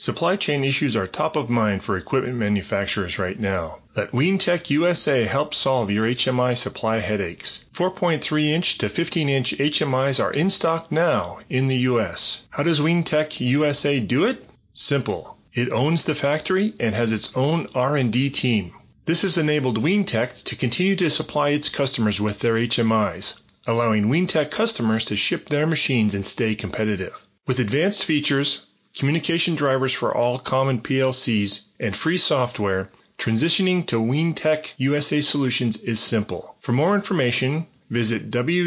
Supply chain issues are top of mind for equipment manufacturers right now. Let WeanTech USA help solve your HMI supply headaches. 4.3-inch to 15-inch HMIs are in stock now in the U.S. How does WeanTech USA do it? Simple. It owns the factory and has its own R&D team. This has enabled WeanTech to continue to supply its customers with their HMIs, allowing WeanTech customers to ship their machines and stay competitive. With advanced features, communication drivers for all common PLCs, and free software, transitioning to WeanTech USA solutions is simple. For more information, visit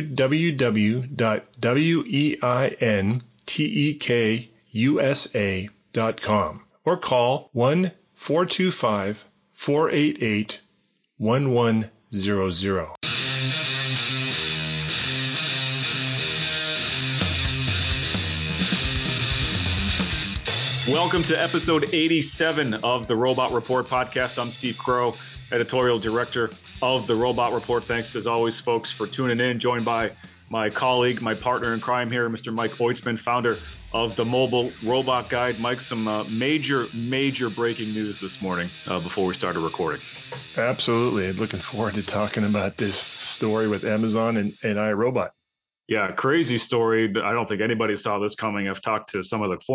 www.weintechusa.com or call 1-425-488-1100. Welcome to episode 87 of the Robot Report podcast. I'm Steve Crow, editorial director of the Robot Report. Thanks as always, folks, for tuning in. Joined by my colleague, my partner in crime here, Mr. Mike Oitzman, founder of the Mobile Robot Guide. Mike, some major breaking news this morning before we started recording. Absolutely. Looking forward to talking about this story with Amazon and iRobot. Yeah, crazy story. I don't think anybody saw this coming. I've talked to some of the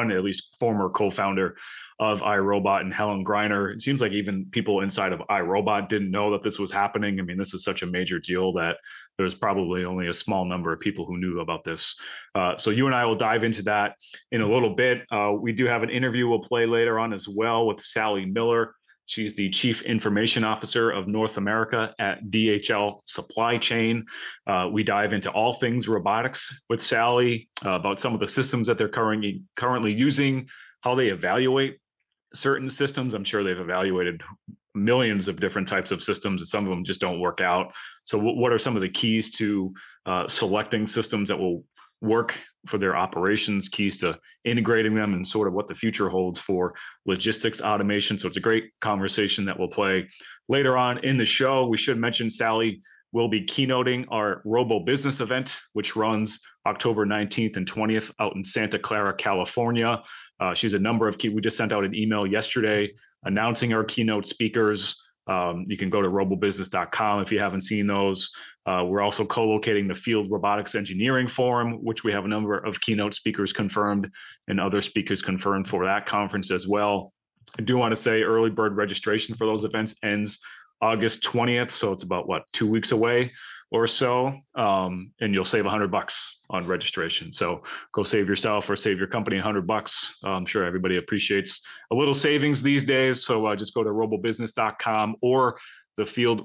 former co-founder of iRobot and Helen Greiner. It seems like even people inside of iRobot didn't know that this was happening. I mean, this is such a major deal that there's probably only a small number of people who knew about this. So you and I will dive into that in a little bit. We do have an interview we'll play later on as well with Sally Miller. She's the Chief Information Officer of North America at DHL Supply Chain. We dive into all things robotics with Sally, about some of the systems that they're currently using, how they evaluate certain systems. I'm sure they've evaluated millions of different types of systems, and some of them just don't work out. So what are some of the keys to selecting systems that will work for their operations, keys to integrating them, and sort of what the future holds for logistics automation. So it's a great conversation that we'll play later on in the show. We should mention Sally will be keynoting our Robo Business event, which runs October 19th and 20th out in Santa Clara, California. She's a number of we just sent out an email yesterday announcing our keynote speakers. You can go to robobusiness.com if you haven't seen those. We're also co-locating the Field Robotics Engineering Forum, which we have a number of keynote speakers confirmed and other speakers confirmed for that conference as well. I do want to say early bird registration for those events ends August 20th. So it's about 2 weeks away or so. And you'll save $100 on registration. So go save yourself or save your company $100. I'm sure everybody appreciates a little savings these days. So just go to robobusiness.com or the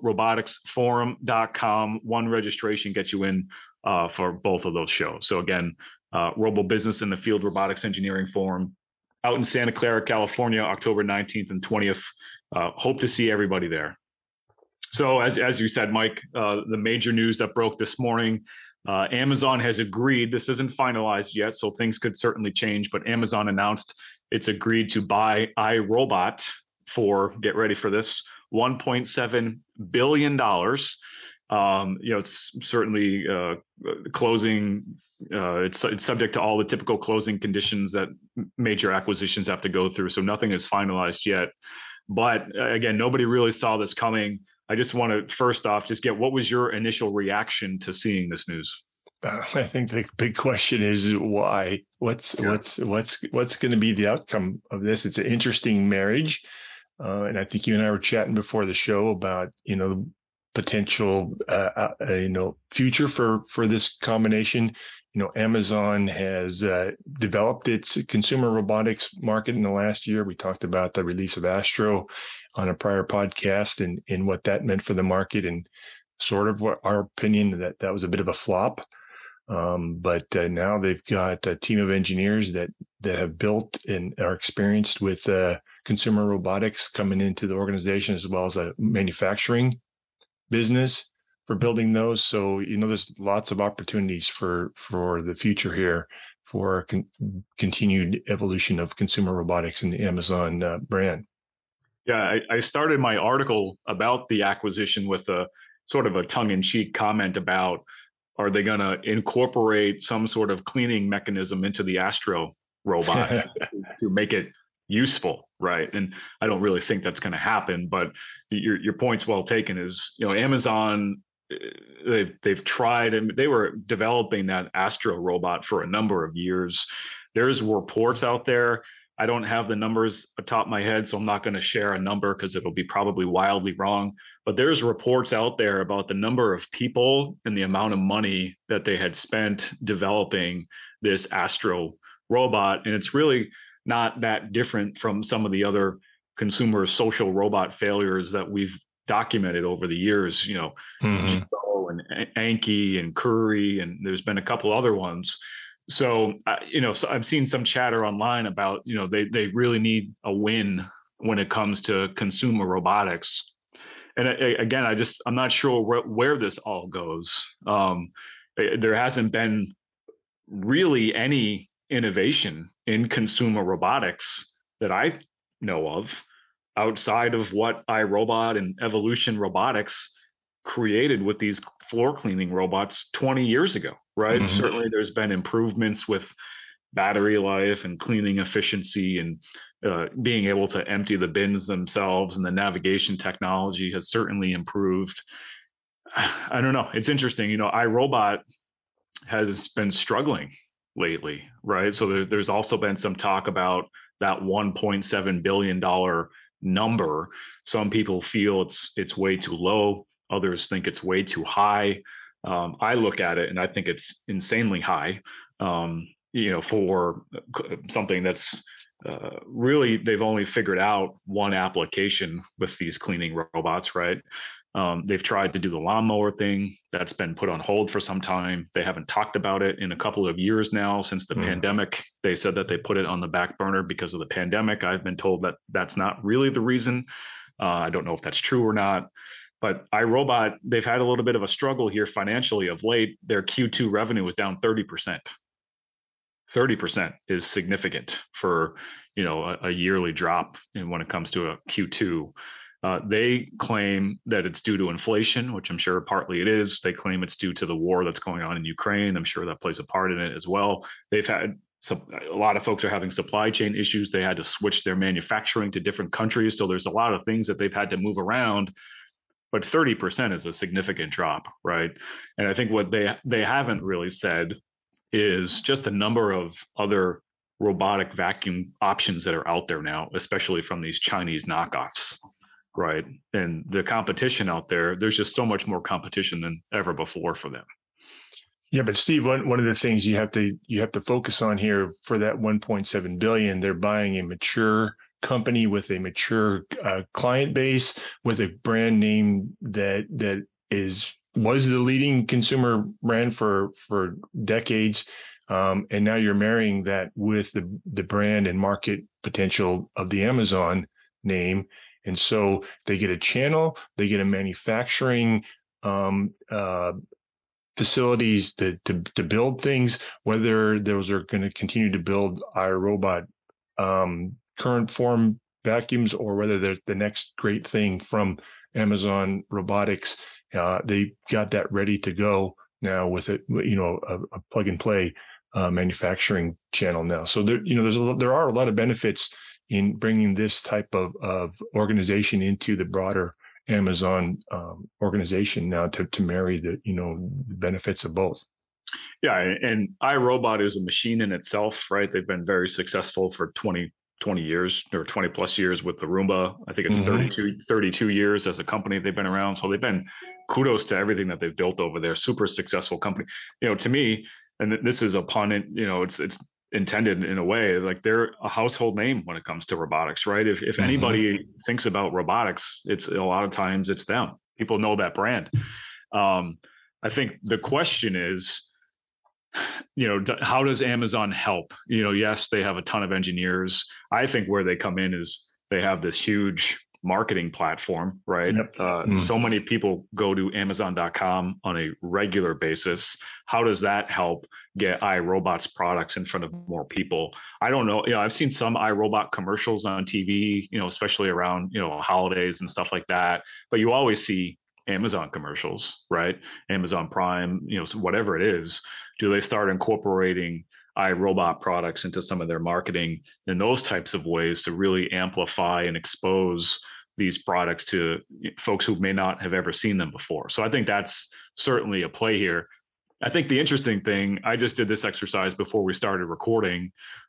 fieldroboticsforum.com. One registration gets you in for both of those shows. So again, Robo Business and the Field Robotics Engineering Forum out in Santa Clara, California, October 19th and 20th. Hope to see everybody there. So as you said, Mike, the major news that broke this morning, Amazon has agreed, this isn't finalized yet, so things could certainly change, but Amazon announced it's agreed to buy iRobot for, get ready for this, $1.7 billion. It's certainly closing. It's subject to all the typical closing conditions that major acquisitions have to go through. So nothing is finalized yet. But again, nobody really saw this coming. I just want to first off just get, what was your initial reaction to seeing this news? I think the big question is why. What's going to be the outcome of this? It's an interesting marriage, and I think you and I were chatting before the show about the potential future for this combination. Amazon has developed its consumer robotics market in the last year. We talked about the release of Astro on a prior podcast and what that meant for the market, and sort of what our opinion that was a bit of a flop. But now they've got a team of engineers that have built and are experienced with consumer robotics coming into the organization, as well as a manufacturing business for building those. So, there's lots of opportunities for the future here for continued evolution of consumer robotics in the Amazon brand. Yeah, I started my article about the acquisition with a sort of a tongue-in-cheek comment about, are they going to incorporate some sort of cleaning mechanism into the Astro robot to make it useful, right? And I don't really think that's going to happen. But your point's well taken. Is, you know, Amazon, they've tried, and they were developing that Astro robot for a number of years. There's reports out there. I don't have the numbers atop my head, so I'm not going to share a number because it'll be probably wildly wrong. But there's reports out there about the number of people and the amount of money that they had spent developing this Astro robot. And it's really not that different from some of the other consumer social robot failures that we've documented over the years, you know, Jibo and Anki and Curry, and there's been a couple other ones. So, you know, so I've seen some chatter online about, you know, they really need a win when it comes to consumer robotics. And again, I'm not sure where this all goes. There hasn't been really any innovation in consumer robotics that I know of outside of what iRobot and Evolution Robotics created with these floor cleaning robots 20 years ago, right? Certainly there's been improvements with battery life and cleaning efficiency and being able to empty the bins themselves, and the navigation technology has certainly improved. I don't know. It's interesting. You know, iRobot has been struggling lately, right? So there's also been some talk about that $1.7 billion number. Some people feel it's way too low. Others think it's way too high. I look at it and I think it's insanely high. You know, for something that's really, they've only figured out one application with these cleaning robots, right? They've tried to do the lawnmower thing. That's been put on hold for some time. They haven't talked about it in a couple of years now since the pandemic. They said that they put it on the back burner because of the pandemic. I've been told that that's not really the reason. I don't know if that's true or not. But iRobot, they've had a little bit of a struggle here financially of late. Their Q2 revenue was down 30%. 30% is significant for, you know, a yearly drop when it comes to a Q2. They claim that it's due to inflation, which I'm sure partly it is. They claim it's due to the war that's going on in Ukraine. I'm sure that plays a part in it as well. They've had a lot of folks are having supply chain issues. They had to switch their manufacturing to different countries. So there's a lot of things that they've had to move around. But 30% is a significant drop, right? And I think what they haven't really said is just a number of other robotic vacuum options that are out there now, especially from these Chinese knockoffs, right? And the competition out there, there's just so much more competition than ever before for them. Yeah, but Steve, one of the things you have to focus on here for that 1.7 billion, they're buying a mature company with a mature client base, with a brand name that was the leading consumer brand for decades, and now you're marrying that with the brand and market potential of the Amazon name, and so they get a channel, they get a manufacturing facilities to build things, whether those are going to continue to build iRobot current form vacuums, or whether they're the next great thing from Amazon Robotics. They got that ready to go now with a plug and play manufacturing channel now. So there are a lot of benefits in bringing this type of organization into the broader Amazon organization now to marry the benefits of both. Yeah, and iRobot is a machine in itself, right? They've been very successful for 20 years or 20 plus years with the Roomba. I think it's 32 years as a company they've been around. So they've been, kudos to everything that they've built over there. Super successful company. You know, to me, and this is a pun, it's intended in a way, like they're a household name when it comes to robotics, right? If anybody thinks about robotics, it's a lot of times it's them. People know that brand. I think the question is, how does Amazon help? Yes, they have a ton of engineers. I think where they come in is they have this huge marketing platform, right? Yep. So many people go to Amazon.com on a regular basis. How does that help get iRobot's products in front of more people? I don't know. I've seen some iRobot commercials on TV, especially around, holidays and stuff like that. But you always see Amazon commercials, right? Amazon Prime, so whatever it is. Do they start incorporating iRobot products into some of their marketing in those types of ways to really amplify and expose these products to folks who may not have ever seen them before. So I think that's certainly a play here. I think the interesting thing, I just did this exercise before we started recording.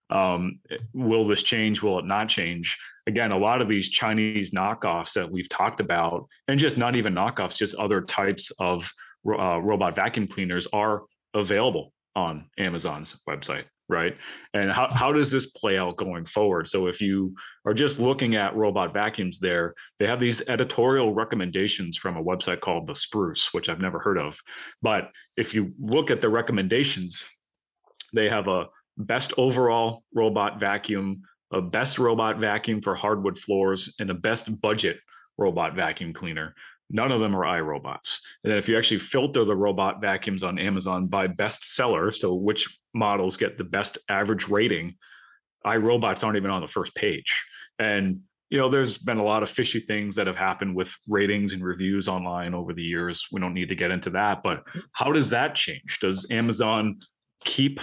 Will this change? Will it not change? Again, a lot of these Chinese knockoffs that we've talked about, and just not even knockoffs, just other types of robot vacuum cleaners are available on Amazon's website, right? And how does this play out going forward? So if you are just looking at robot vacuums there, they have these editorial recommendations from a website called The Spruce, which I've never heard of. But if you look at the recommendations, they have a best overall robot vacuum, a best robot vacuum for hardwood floors, and a best budget robot vacuum cleaner. None of them are iRobots. And then if you actually filter the robot vacuums on Amazon by best seller, so which models get the best average rating, iRobots aren't even on the first page. And there's been a lot of fishy things that have happened with ratings and reviews online over the years. We don't need to get into that, but how does that change? Does Amazon keep,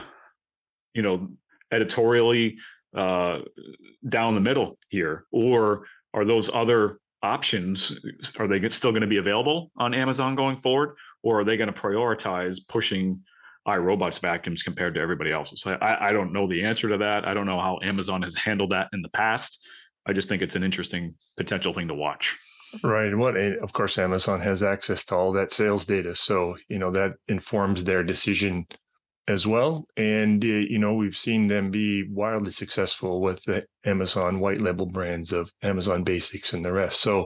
editorially down the middle here, or are those other options, are they still going to be available on Amazon going forward, or are they going to prioritize pushing iRobots vacuums compared to everybody else's? I don't know the answer to that. I don't know how Amazon has handled that in the past. I just think it's an interesting potential thing to watch. Right. And of course, Amazon has access to all that sales data. So, that informs their decision as well. And, we've seen them be wildly successful with the Amazon white label brands of Amazon Basics and the rest. So,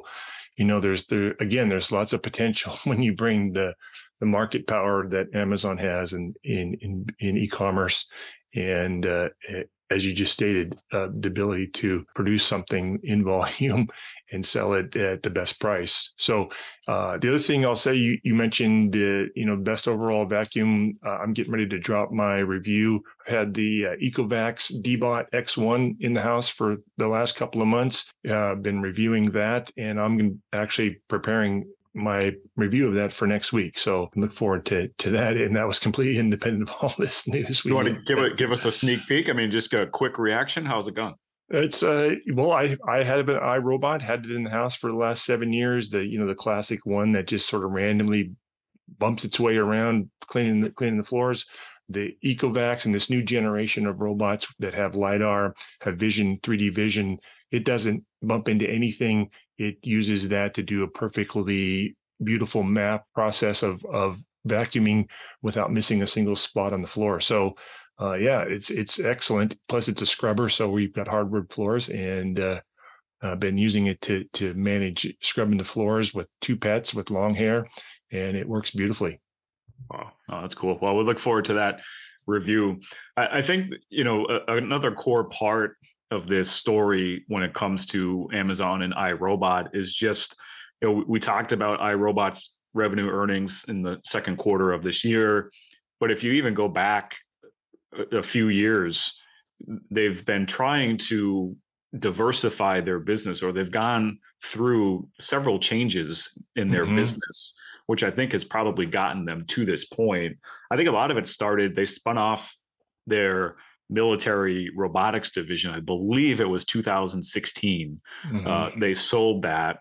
there's lots of potential when you bring the market power that Amazon has in e-commerce and as you just stated, the ability to produce something in volume and sell it at the best price. So the other thing I'll say, you mentioned, best overall vacuum. I'm getting ready to drop my review. I had the Ecovacs D-Bot X1 in the house for the last couple of months. Been reviewing that, and I'm actually preparing my review of that for next week. So I look forward to that. And that was completely independent of all this news. You want to give us a sneak peek? I mean, just a quick reaction. How's it gone? It's I had an iRobot, had it in the house for the last 7 years. The classic one that just sort of randomly bumps its way around cleaning the floors. The Ecovacs and this new generation of robots that have LiDAR, have vision, 3D vision, it doesn't bump into anything. It uses that to do a perfectly beautiful map process of vacuuming without missing a single spot on the floor. So it's excellent. Plus it's a scrubber. So we've got hardwood floors, and been using it to manage scrubbing the floors with 2 pets with long hair, and it works beautifully. Wow, oh, that's cool. Well, we look forward to that review. I think, another core part of this story when it comes to Amazon and iRobot is just, we talked about iRobot's revenue earnings in the second quarter of this year. But if you even go back a few years, they've been trying to diversify their business, or they've gone through several changes in their business, which I think has probably gotten them to this point. I think a lot of it started, they spun off their military robotics division. I believe it was 2016. They sold that.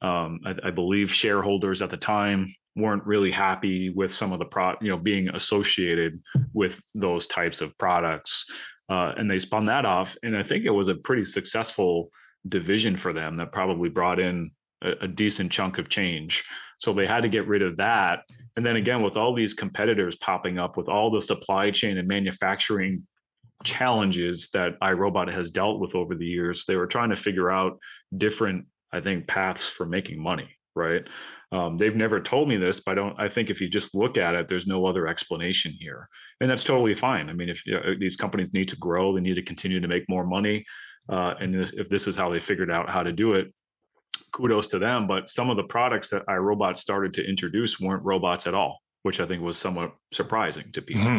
I believe shareholders at the time weren't really happy with some of the being associated with those types of products. And they spun that off. And I think it was a pretty successful division for them that probably brought in a decent chunk of change. So they had to get rid of that. And then again, with all these competitors popping up, with all the supply chain and manufacturing challenges that iRobot has dealt with over the years, they were trying to figure out different, I think, paths for making money, right? They've never told me this, but I think if you just look at it, there's no other explanation here. And that's totally fine. I mean, if these companies need to grow, they need to continue to make more money. And if this is how they figured out how to do it, kudos to them. But some of the products that iRobot started to introduce weren't robots at all, which I think was somewhat surprising to people.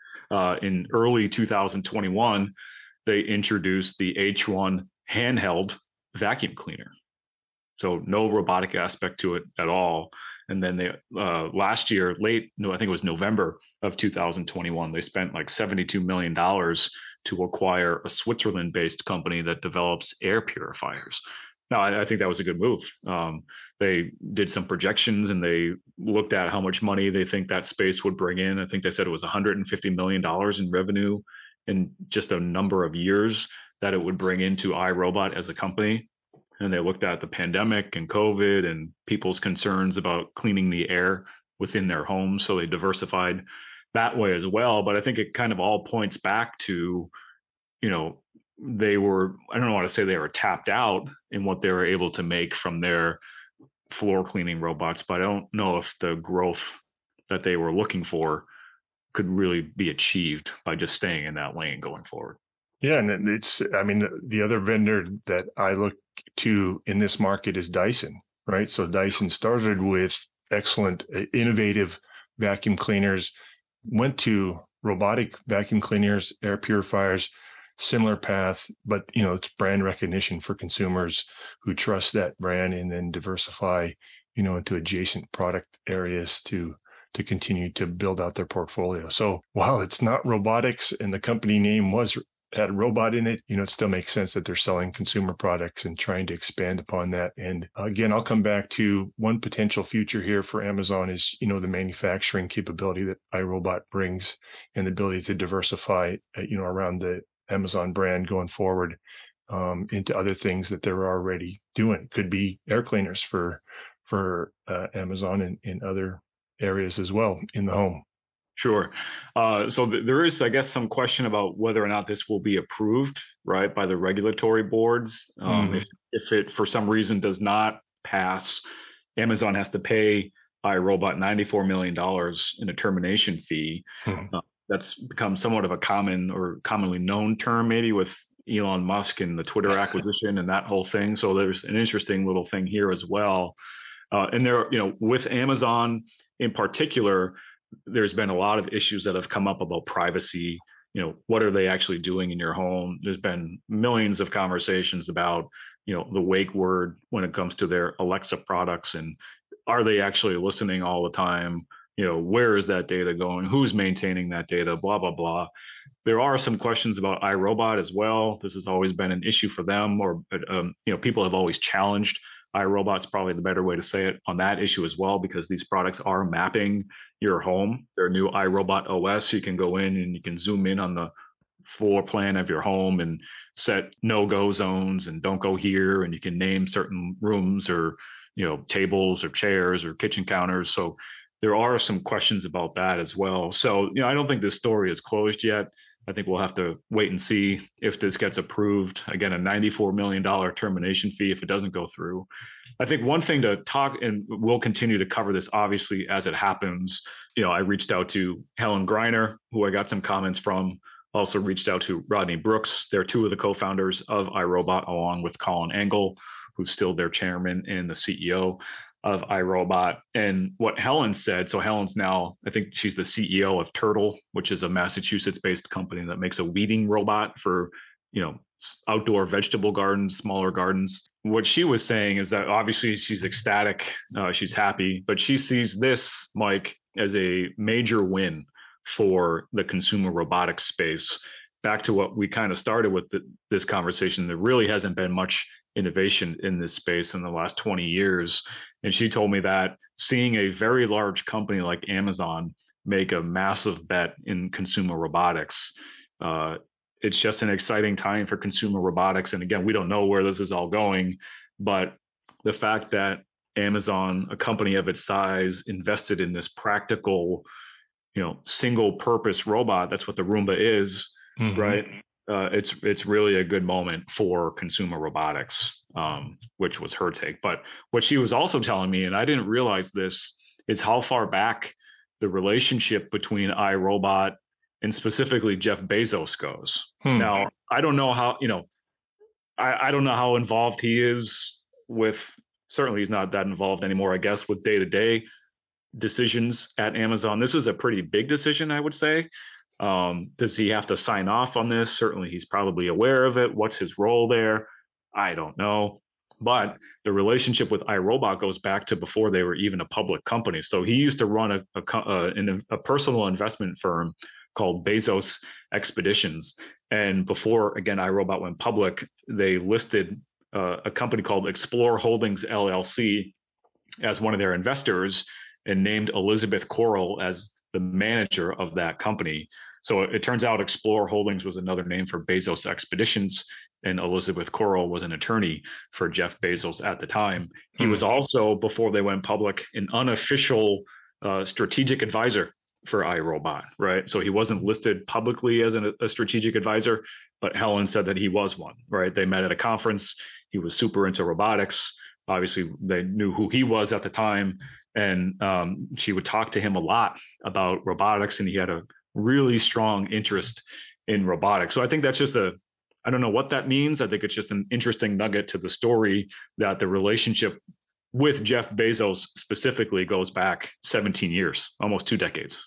In early 2021, they introduced the H1 handheld vacuum cleaner. So no robotic aspect to it at all. And then they last year, I think it was November of 2021, they spent like $72 million to acquire a Switzerland-based company that develops air purifiers. Now, I think that was a good move. They did some projections and they looked at how much money they think that space would bring in. I think they said it was $150 million in revenue in just a number of years that it would bring into iRobot as a company. And they looked at the pandemic and COVID and people's concerns about cleaning the air within their homes. So they diversified that way as well. But I think it kind of all points back to, you know, I don't want to say they were tapped out in what they were able to make from their floor cleaning robots, but I don't know if the growth that they were looking for could really be achieved by just staying in that lane going forward. Yeah, and I mean, the other vendor that I look to in this market is Dyson, right? So Dyson started with excellent, innovative vacuum cleaners, went to robotic vacuum cleaners, air purifiers, similar path, but it's brand recognition for consumers who trust that brand, and then diversify, into adjacent product areas to continue to build out their portfolio. So while it's not robotics and the company name had a robot in it, it still makes sense that they're selling consumer products and trying to expand upon that. And again, I'll come back to one potential future here for Amazon is, the manufacturing capability that iRobot brings and the ability to diversify, around the Amazon brand going forward into other things that they're already doing. Could be air cleaners for Amazon and in other areas as well in the home. Sure. So there is, I guess, some question about whether or not this will be approved, right, by the regulatory boards. If it, for some reason, does not pass, Amazon has to pay iRobot $94 million in a termination fee. That's become somewhat of a commonly known term, maybe with Elon Musk and the Twitter acquisition and that whole thing. So there's an interesting little thing here as well. And there, with Amazon in particular, there's been a lot of issues that have come up about privacy. What are they actually doing in your home? There's been millions of conversations about, the wake word when it comes to their Alexa products, and are they actually listening all the time? Where is that data going? Who's maintaining that data? Blah, blah, blah. There are some questions about iRobot as well. This has always been an issue for them, or, people have always challenged iRobot's probably the better way to say it on that issue as well, because these products are mapping your home. Their new iRobot OS, you can go in and you can zoom in on the floor plan of your home and set no-go zones and don't go here. And you can name certain rooms or, tables or chairs or kitchen counters. So there are some questions about that as well. So, I don't think this story is closed yet. I think we'll have to wait and see if this gets approved. Again, a $94 million termination fee if it doesn't go through. I think one thing to talk, and we'll continue to cover this obviously as it happens. I reached out to Helen Greiner, who I got some comments from. Also reached out to Rodney Brooks. They're two of the co-founders of iRobot, along with Colin Angle, who's still their chairman and the CEO of iRobot. And what Helen said, so Helen's now, I think she's the CEO of Turtle, which is a Massachusetts-based company that makes a weeding robot for, outdoor vegetable gardens, smaller gardens. What she was saying is that obviously she's ecstatic, she's happy, but she sees this, Mike, as a major win for the consumer robotics space. Back to what we kind of started with this conversation, there really hasn't been much innovation in this space in the last 20 years. And she told me that seeing a very large company like Amazon make a massive bet in consumer robotics, it's just an exciting time for consumer robotics. And again, we don't know where this is all going, but the fact that Amazon, a company of its size, invested in this practical, single purpose robot, that's what the Roomba is, right? It's really a good moment for consumer robotics, which was her take. But what she was also telling me, and I didn't realize this, is how far back the relationship between iRobot and specifically Jeff Bezos goes. Now, I don't know how, I don't know how involved he is with, certainly he's not that involved anymore, I guess, with day-to-day decisions at Amazon. This is a pretty big decision, I would say. Does he have to sign off on this? Certainly he's probably aware of it. What's his role there? I don't know. But the relationship with iRobot goes back to before they were even a public company. So he used to run a personal investment firm called Bezos Expeditions. And before, again, iRobot went public, they listed a company called Explore Holdings LLC as one of their investors and named Elizabeth Corral as the manager of that company. So it turns out Explore Holdings was another name for Bezos Expeditions, and Elizabeth Corral was an attorney for Jeff Bezos at the time. He was also, before they went public, an unofficial strategic advisor for iRobot, right? So he wasn't listed publicly as a strategic advisor, but Helen said that he was one, right? They met at a conference. He was super into robotics. Obviously, they knew who he was at the time, and she would talk to him a lot about robotics, and he had a really strong interest in robotics. So I think that's just I don't know what that means. I think it's just an interesting nugget to the story that the relationship with Jeff Bezos specifically goes back 17 years, almost 2 decades.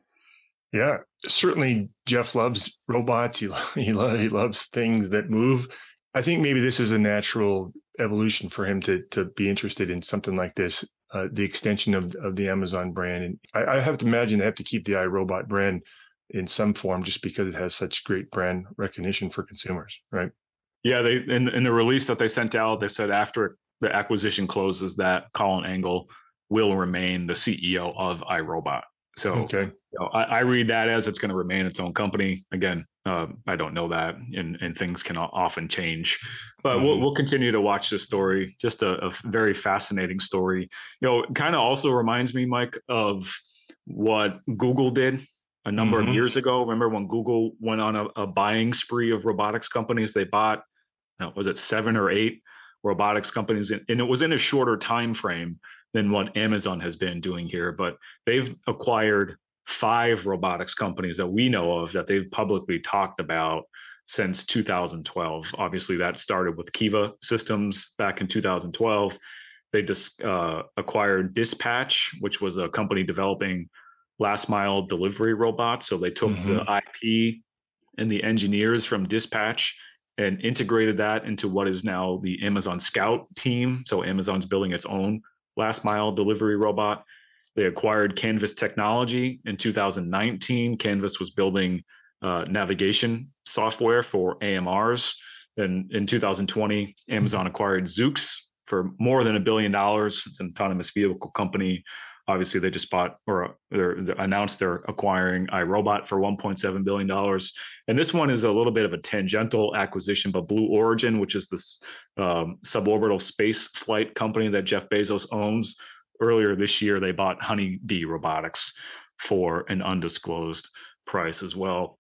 Yeah, certainly Jeff loves robots. He loves things that move. I think maybe this is a natural evolution for him to be interested in something like this, the extension of the Amazon brand. And I have to imagine they have to keep the iRobot brand in some form just because it has such great brand recognition for consumers, right? Yeah, they in the release that they sent out, they said after the acquisition closes that Colin Angle will remain the CEO of iRobot. So okay. I read that as it's going to remain its own company. Again, I don't know that, and things can often change. But we'll continue to watch this story. Just a very fascinating story. It kind of also reminds me, Mike, of what Google did a number of years ago. Remember when Google went on a buying spree of robotics companies? They bought, was it 7 or 8 robotics companies, and it was in a shorter time frame than what Amazon has been doing here. But they've acquired 5 robotics companies that we know of that they've publicly talked about since 2012. Obviously, that started with Kiva Systems back in 2012. They just acquired Dispatch, which was a company developing last mile delivery robots. So they took the IP and the engineers from Dispatch and integrated that into what is now the Amazon Scout team. So Amazon's building its own last mile delivery robot. They acquired Canvas Technology in 2019. Canvas was building navigation software for AMRs. Then in 2020, Amazon acquired Zoox for more than $1 billion. It's an autonomous vehicle company. Obviously, they just bought or announced they're acquiring iRobot for $1.7 billion. And this one is a little bit of a tangential acquisition, but Blue Origin, which is this suborbital space flight company that Jeff Bezos owns, earlier this year, they bought Honeybee Robotics for an undisclosed price as well.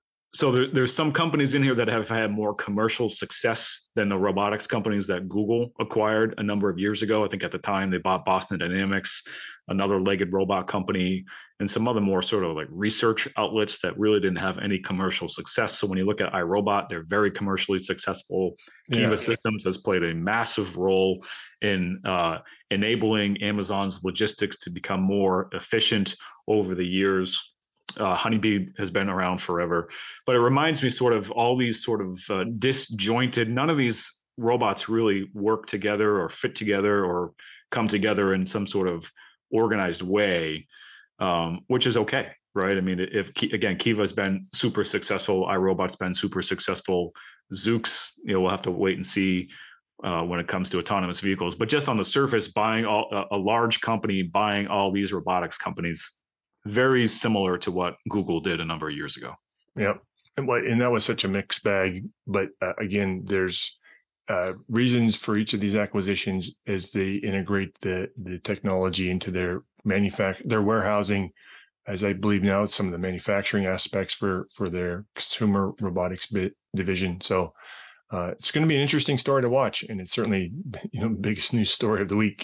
So there's some companies in here that have had more commercial success than the robotics companies that Google acquired a number of years ago. I think at the time they bought Boston Dynamics, another legged robot company, and some other more sort of like research outlets that really didn't have any commercial success. So when you look at iRobot, they're very commercially successful. Kiva Systems has played a massive role in enabling Amazon's logistics to become more efficient over the years. Honeybee has been around forever, but it reminds me sort of all these sort of disjointed, none of these robots really work together or fit together or come together in some sort of organized way, which is okay, right? I mean, again, Kiva has been super successful, iRobot's been super successful, Zoox, we'll have to wait and see when it comes to autonomous vehicles. But just on the surface, buying a large company, buying all these robotics companies, very similar to what Google did a number of years ago. Yeah, and that was such a mixed bag. But again, there's reasons for each of these acquisitions as they integrate the technology into their warehousing, as I believe now some of the manufacturing aspects for their consumer robotics division. So it's going to be an interesting story to watch, and it's certainly the biggest news story of the week.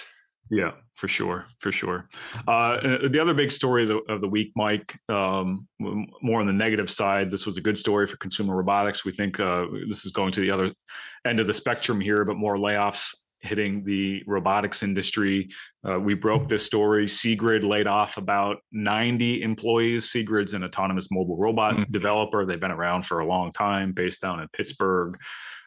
Yeah, for sure. The other big story of the week, Mike, more on the negative side, this was a good story for consumer robotics. We think this is going to the other end of the spectrum here, but more layoffs hitting the robotics industry. We broke this story. Seegrid laid off about 90 employees. Seegrid's an autonomous mobile robot developer. They've been around for a long time, based down in Pittsburgh.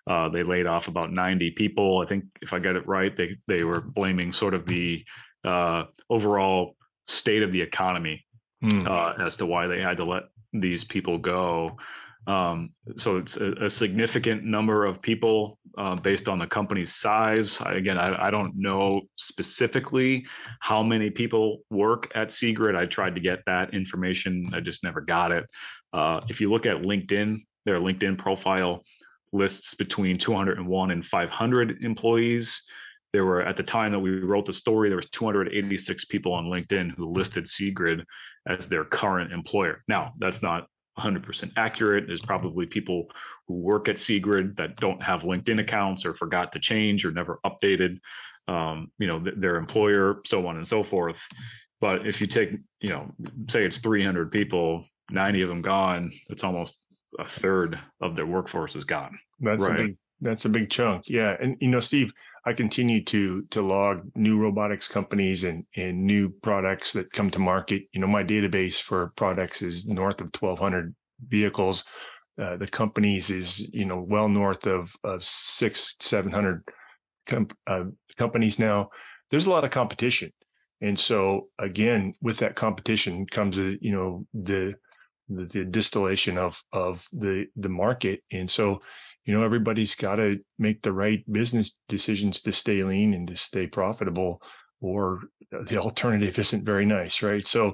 They laid off about 90 people. I think if I get it right, they were blaming sort of the overall state of the economy as to why they had to let these people go. So it's a significant number of people based on the company's size. I don't know specifically how many people work at Seegrid. I tried to get that information. I just never got it. If you look at LinkedIn, their LinkedIn profile lists between 201 and 500 employees. There were, at the time that we wrote the story, there was 286 people on LinkedIn who listed Seegrid as their current employer. Now, that's not 100% accurate. There's probably people who work at Seegrid that don't have LinkedIn accounts or forgot to change or never updated, their employer, so on and so forth. But if you take, say it's 300 people, 90 of them gone, it's almost a third of their workforce is gone. That's a big chunk. Yeah. And, Steve, I continue to log new robotics companies and new products that come to market. My database for products is north of 1,200 vehicles. The companies is, well north of 600-700 companies now. There's a lot of competition. And so, again, with that competition comes, the distillation of the market. And so, everybody's got to make the right business decisions to stay lean and to stay profitable, or the alternative isn't very nice, right? So,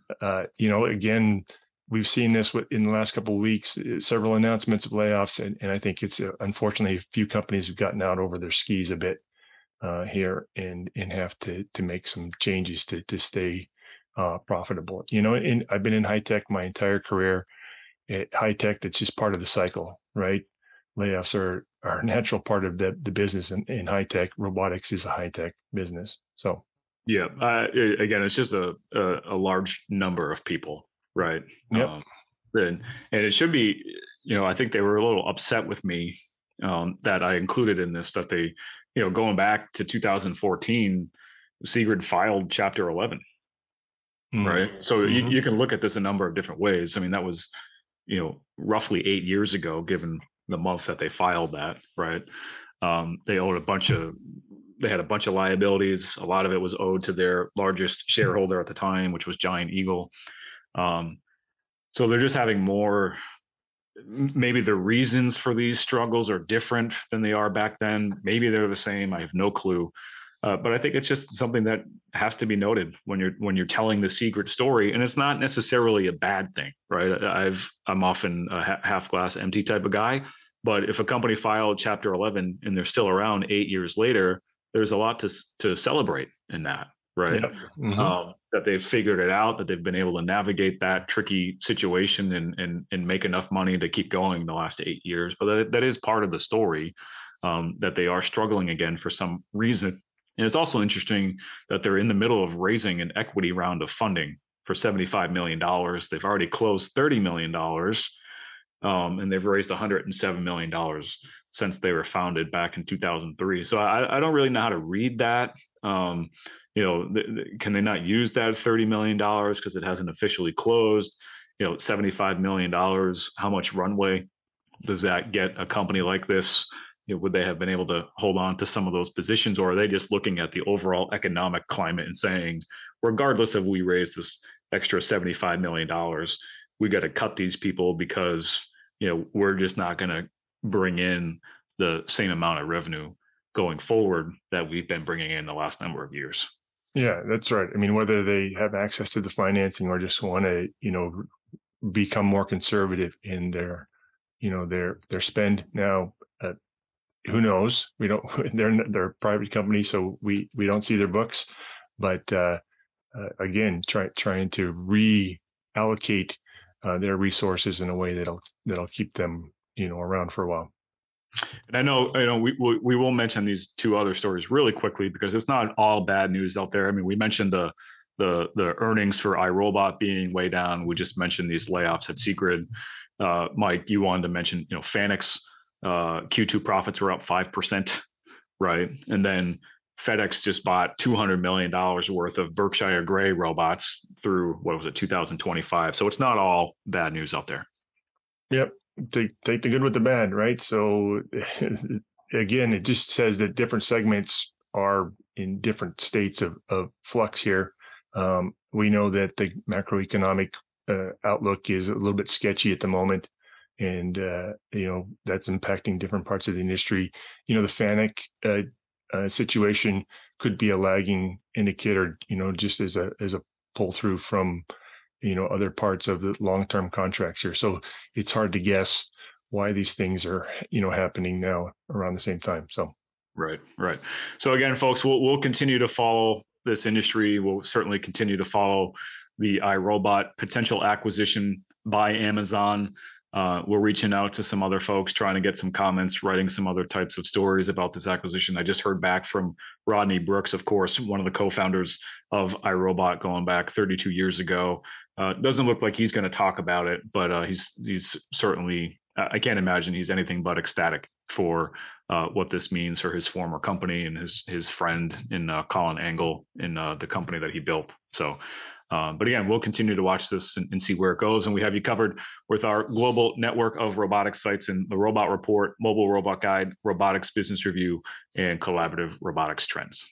again, we've seen this in the last couple of weeks, several announcements of layoffs, and I think it's unfortunately a few companies have gotten out over their skis a bit here and have to make some changes to stay profitable. And I've been in high tech my entire career. At high tech, that's just part of the cycle, right? Layoffs are a natural part of the business, and in high tech, robotics is a high tech business. So, yeah, again, it's just a large number of people, right? Yep. And it should be, I think they were a little upset with me that I included in this, that they, going back to 2014, Seegrid filed Chapter 11. Right. So you can look at this a number of different ways. I mean, that was, roughly 8 years ago, given the month that they filed that, right? They owed they had a bunch of liabilities. A lot of it was owed to their largest shareholder at the time, which was Giant Eagle. So they're just having more, maybe the reasons for these struggles are different than they are back then. Maybe they're the same. I have no clue. But I think it's just something that has to be noted when you're telling the Seegrid story, and it's not necessarily a bad thing, right? I'm often a half glass empty type of guy, but if a company filed Chapter 11 and they're still around 8 years later, there's a lot to celebrate in that, right? Yep. That they've figured it out, that they've been able to navigate that tricky situation and make enough money to keep going the last 8 years. But that is part of the story, that they are struggling again for some reason. And it's also interesting that they're in the middle of raising an equity round of funding for $75 million. They've already closed $30 million, and they've raised $107 million since they were founded back in 2003. So I don't really know how to read that. Can they not use that $30 million because it hasn't officially closed? $75 million, how much runway does that get a company like this? Would they have been able to hold on to some of those positions, or are they just looking at the overall economic climate and saying, regardless of we raise this extra $75 million, we got to cut these people because, we're just not going to bring in the same amount of revenue going forward that we've been bringing in the last number of years? Yeah, that's right. I mean, whether they have access to the financing or just want to, become more conservative in their spend now, who knows? We don't. They're a private company, so we don't see their books. But again, trying to reallocate their resources in a way that'll keep them, around for a while. And I know, we will mention these two other stories really quickly because it's not all bad news out there. I mean, we mentioned the earnings for iRobot being way down. We just mentioned these layoffs at Seegrid. Mike, you wanted to mention, Fanuc. Q2 profits were up 5%, right? And then FedEx just bought $200 million worth of Berkshire Grey robots through, 2025. So it's not all bad news out there. Yep. take the good with the bad, right? So again, it just says that different segments are in different states of flux here. We know that the macroeconomic outlook is a little bit sketchy at the moment, and that's impacting different parts of the industry. The FANUC situation could be a lagging indicator, just as a pull through from other parts of the long-term contracts here. So it's hard to guess why these things are happening now around the same time. So right. So again, folks, we'll continue to follow this industry. We'll certainly continue to follow the iRobot potential acquisition by Amazon. We're reaching out to some other folks, trying to get some comments, writing some other types of stories about this acquisition. I just heard back from Rodney Brooks, of course, one of the co-founders of iRobot, going back 32 years ago. Doesn't look like he's going to talk about it, but he's certainly, I can't imagine he's anything but ecstatic for what this means for his former company and his friend in Colin Angle in the company that he built. So. But again, we'll continue to watch this and see where it goes. And we have you covered with our global network of robotics sites and the Robot Report, Mobile Robot Guide, Robotics Business Review, and Collaborative Robotics Trends.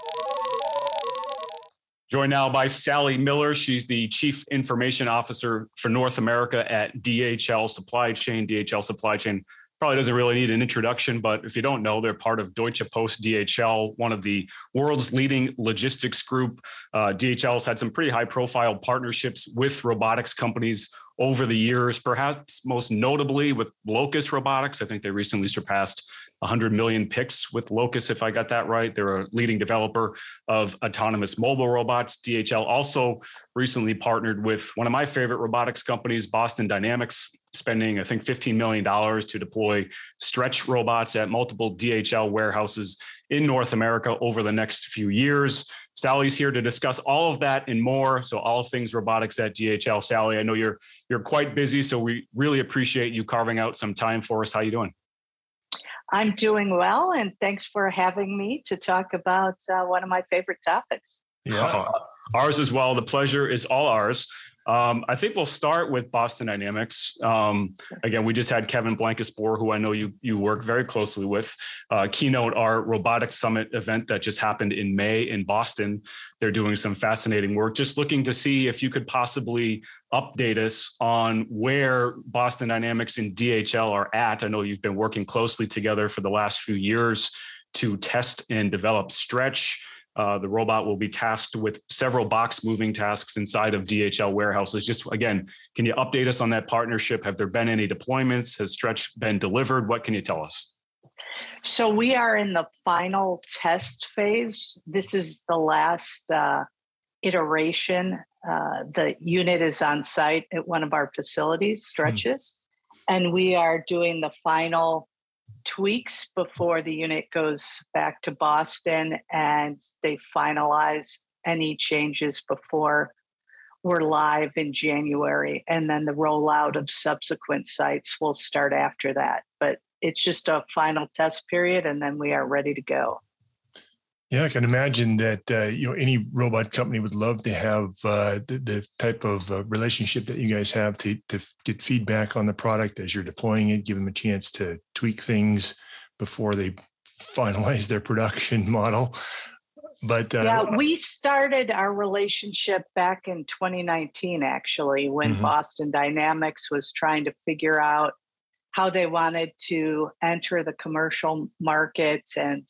Joined now by Sally Miller. She's the Chief Information Officer for North America at DHL Supply Chain. DHL Supply Chain probably doesn't really need an introduction, but if you don't know, they're part of Deutsche Post DHL, one of the world's leading logistics group. DHL has had some pretty high profile partnerships with robotics companies over the years, perhaps most notably with Locus Robotics. I think they recently surpassed 100 million picks with Locus, if I got that right. They're a leading developer of autonomous mobile robots. DHL also recently partnered with one of my favorite robotics companies, Boston Dynamics, spending, I think, $15 million to deploy stretch robots at multiple DHL warehouses in North America over the next few years. Sally's here to discuss all of that and more. So all things robotics at DHL. Sally, I know you're quite busy, so we really appreciate you carving out some time for us. How you doing? I'm doing well, and thanks for having me to talk about one of my favorite topics. Yeah, ours as well. The pleasure is all ours. I think we'll start with Boston Dynamics. Again, we just had Kevin Blankenspor, who I know you work very closely with, keynote our Robotics Summit event that just happened in May in Boston. They're doing some fascinating work. Just looking to see if you could possibly update us on where Boston Dynamics and DHL are at. I know you've been working closely together for the last few years to test and develop Stretch. The robot will be tasked with several box moving tasks inside of DHL warehouses. Just again, can you update us on that partnership? Have there been any deployments? Has Stretch been delivered? What can you tell us? So we are in the final test phase. This is the last iteration. The unit is on site at one of our facilities, Stretches, and we are doing the final tweaks before the unit goes back to Boston, and they finalize any changes before we're live in January. And then the rollout of subsequent sites will start after that. But it's just a final test period, and then we are ready to go. Yeah, I can imagine that any robot company would love to have the type of relationship that you guys have to get feedback on the product as you're deploying it, give them a chance to tweak things before they finalize their production model. But we started our relationship back in 2019, actually, when Boston Dynamics was trying to figure out how they wanted to enter the commercial market and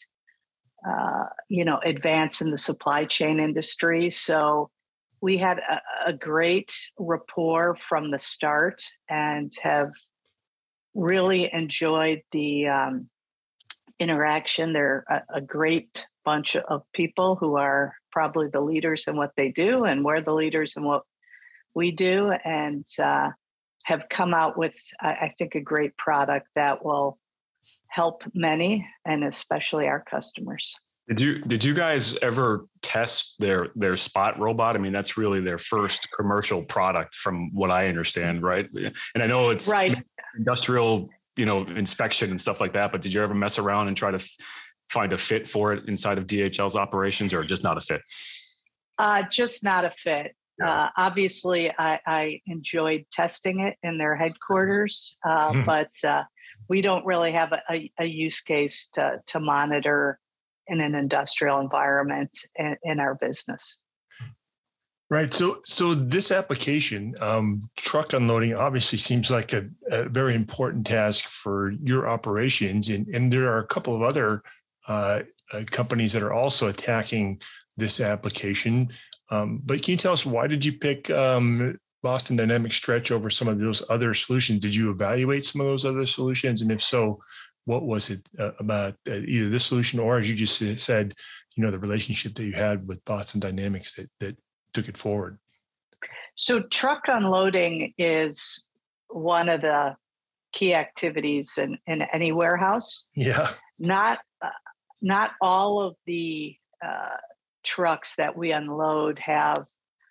advance in the supply chain industry. So we had a great rapport from the start and have really enjoyed the interaction. They're a great bunch of people who are probably the leaders in what they do, and we're the leaders in what we do, and have come out with, I think, a great product that will help many, and especially our customers. Did you guys ever test their Spot robot? I mean, that's really their first commercial product, from what I understand, right? And I know it's right. Industrial, inspection and stuff like that. But did you ever mess around and try to find a fit for it inside of DHL's operations, or just not a fit? Just not a fit. Obviously, I enjoyed testing it in their headquarters, but we don't really have a use case to monitor in an industrial environment in our business. Right. So this application, truck unloading, obviously seems like a very important task for your operations, and there are a couple of other companies that are also attacking this application. But can you tell us, why did you pick Boston Dynamics Stretch over some of those other solutions? Did you evaluate some of those other solutions? And if so, what was it about either this solution or, as you just said, the relationship that you had with Boston Dynamics that took it forward? So truck unloading is one of the key activities in any warehouse. Yeah. Not all of the trucks that we unload have,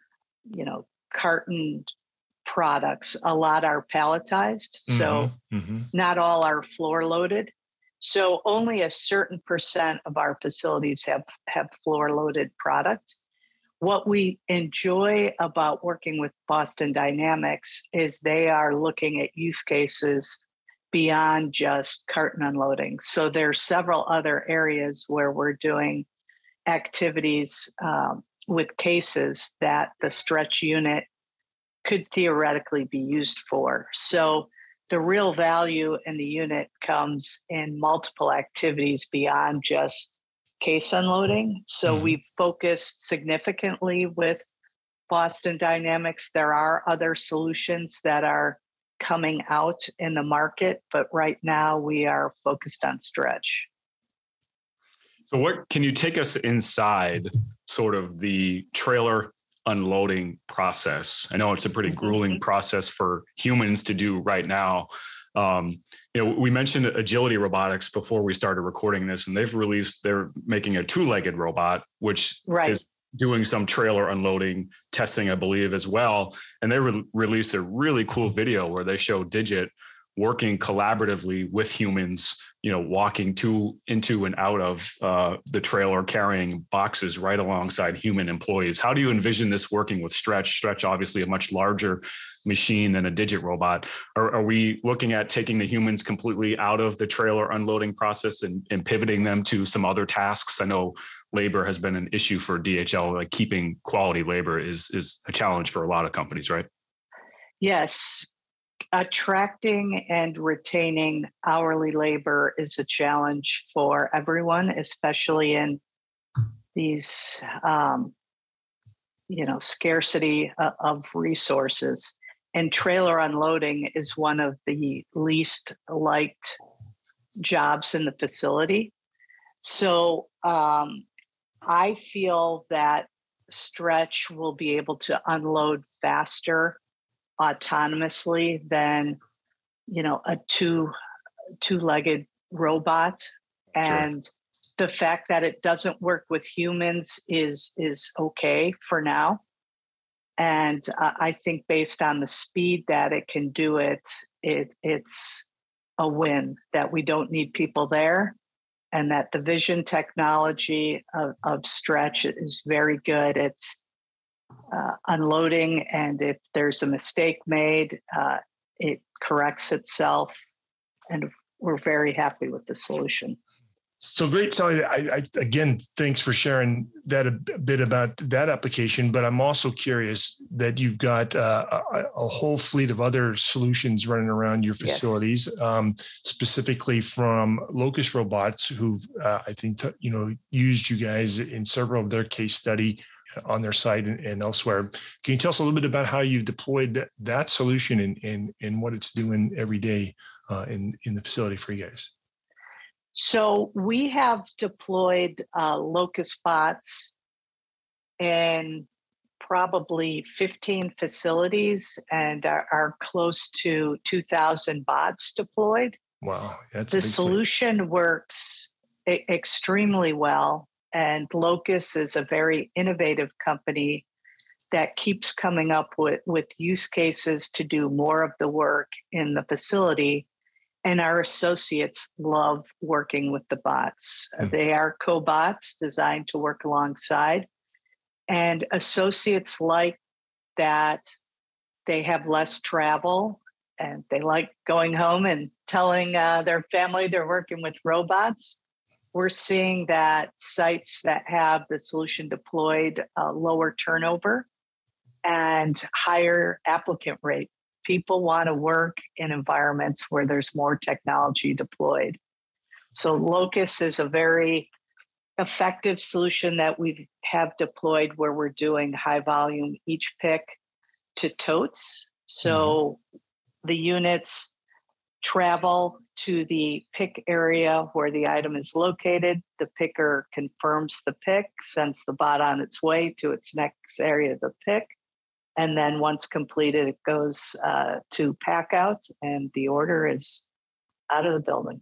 cartoned products. A lot are palletized, so not all are floor loaded. So only a certain percent of our facilities have floor loaded product. What we enjoy about working with Boston Dynamics is they are looking at use cases beyond just carton unloading. So there are several other areas where we're doing activities with cases that the stretch unit could theoretically be used for. So the real value in the unit comes in multiple activities beyond just case unloading. So we've focused significantly with Boston Dynamics. There are other solutions that are coming out in the market, but right now we are focused on stretch. So what can you take us inside sort of the trailer unloading process? I know it's a pretty grueling process for humans to do right now. We mentioned Agility Robotics before we started recording this, and they're making a two-legged robot, which is doing some trailer unloading testing, I believe, as well. And they released a really cool video where they show Digit working collaboratively with humans, walking into and out of the trailer, carrying boxes right alongside human employees. How do you envision this working with Stretch? Stretch, obviously a much larger machine than a Digit robot. Are we looking at taking the humans completely out of the trailer unloading process and pivoting them to some other tasks? I know labor has been an issue for DHL, like keeping quality labor is a challenge for a lot of companies, right? Yes. Attracting and retaining hourly labor is a challenge for everyone, especially in these, scarcity of resources. And trailer unloading is one of the least liked jobs in the facility. So I feel that Stretch will be able to unload faster autonomously than a two-legged robot. And the fact that it doesn't work with humans is okay for now. And I think based on the speed that it can do it's a win, that we don't need people there, and that the vision technology of Stretch is very good. It's unloading, and if there's a mistake made, it corrects itself, and we're very happy with the solution. So great, Sally. I again, thanks for sharing that a bit about that application. But I'm also curious that you've got a whole fleet of other solutions running around your facilities, specifically from Locus Robots, who've I think used you guys in several of their case study on their site and elsewhere. Can you tell us a little bit about how you've deployed that solution and what it's doing every day in the facility for you guys? So we have deployed Locus bots in probably 15 facilities and are close to 2,000 bots deployed. Wow. The solution works extremely well. And Locus is a very innovative company that keeps coming up with use cases to do more of the work in the facility. And our associates love working with the bots. They are cobots designed to work alongside. And associates like that they have less travel and they like going home and telling their family they're working with robots. We're seeing that sites that have the solution deployed lower turnover and higher applicant rate. People want to work in environments where there's more technology deployed. So Locus is a very effective solution that we have deployed where we're doing high volume each pick to totes. So the units travel to the pick area where the item is located. The picker confirms the pick, sends the bot on its way to its next area of the pick. And then once completed, it goes to pack out and the order is out of the building.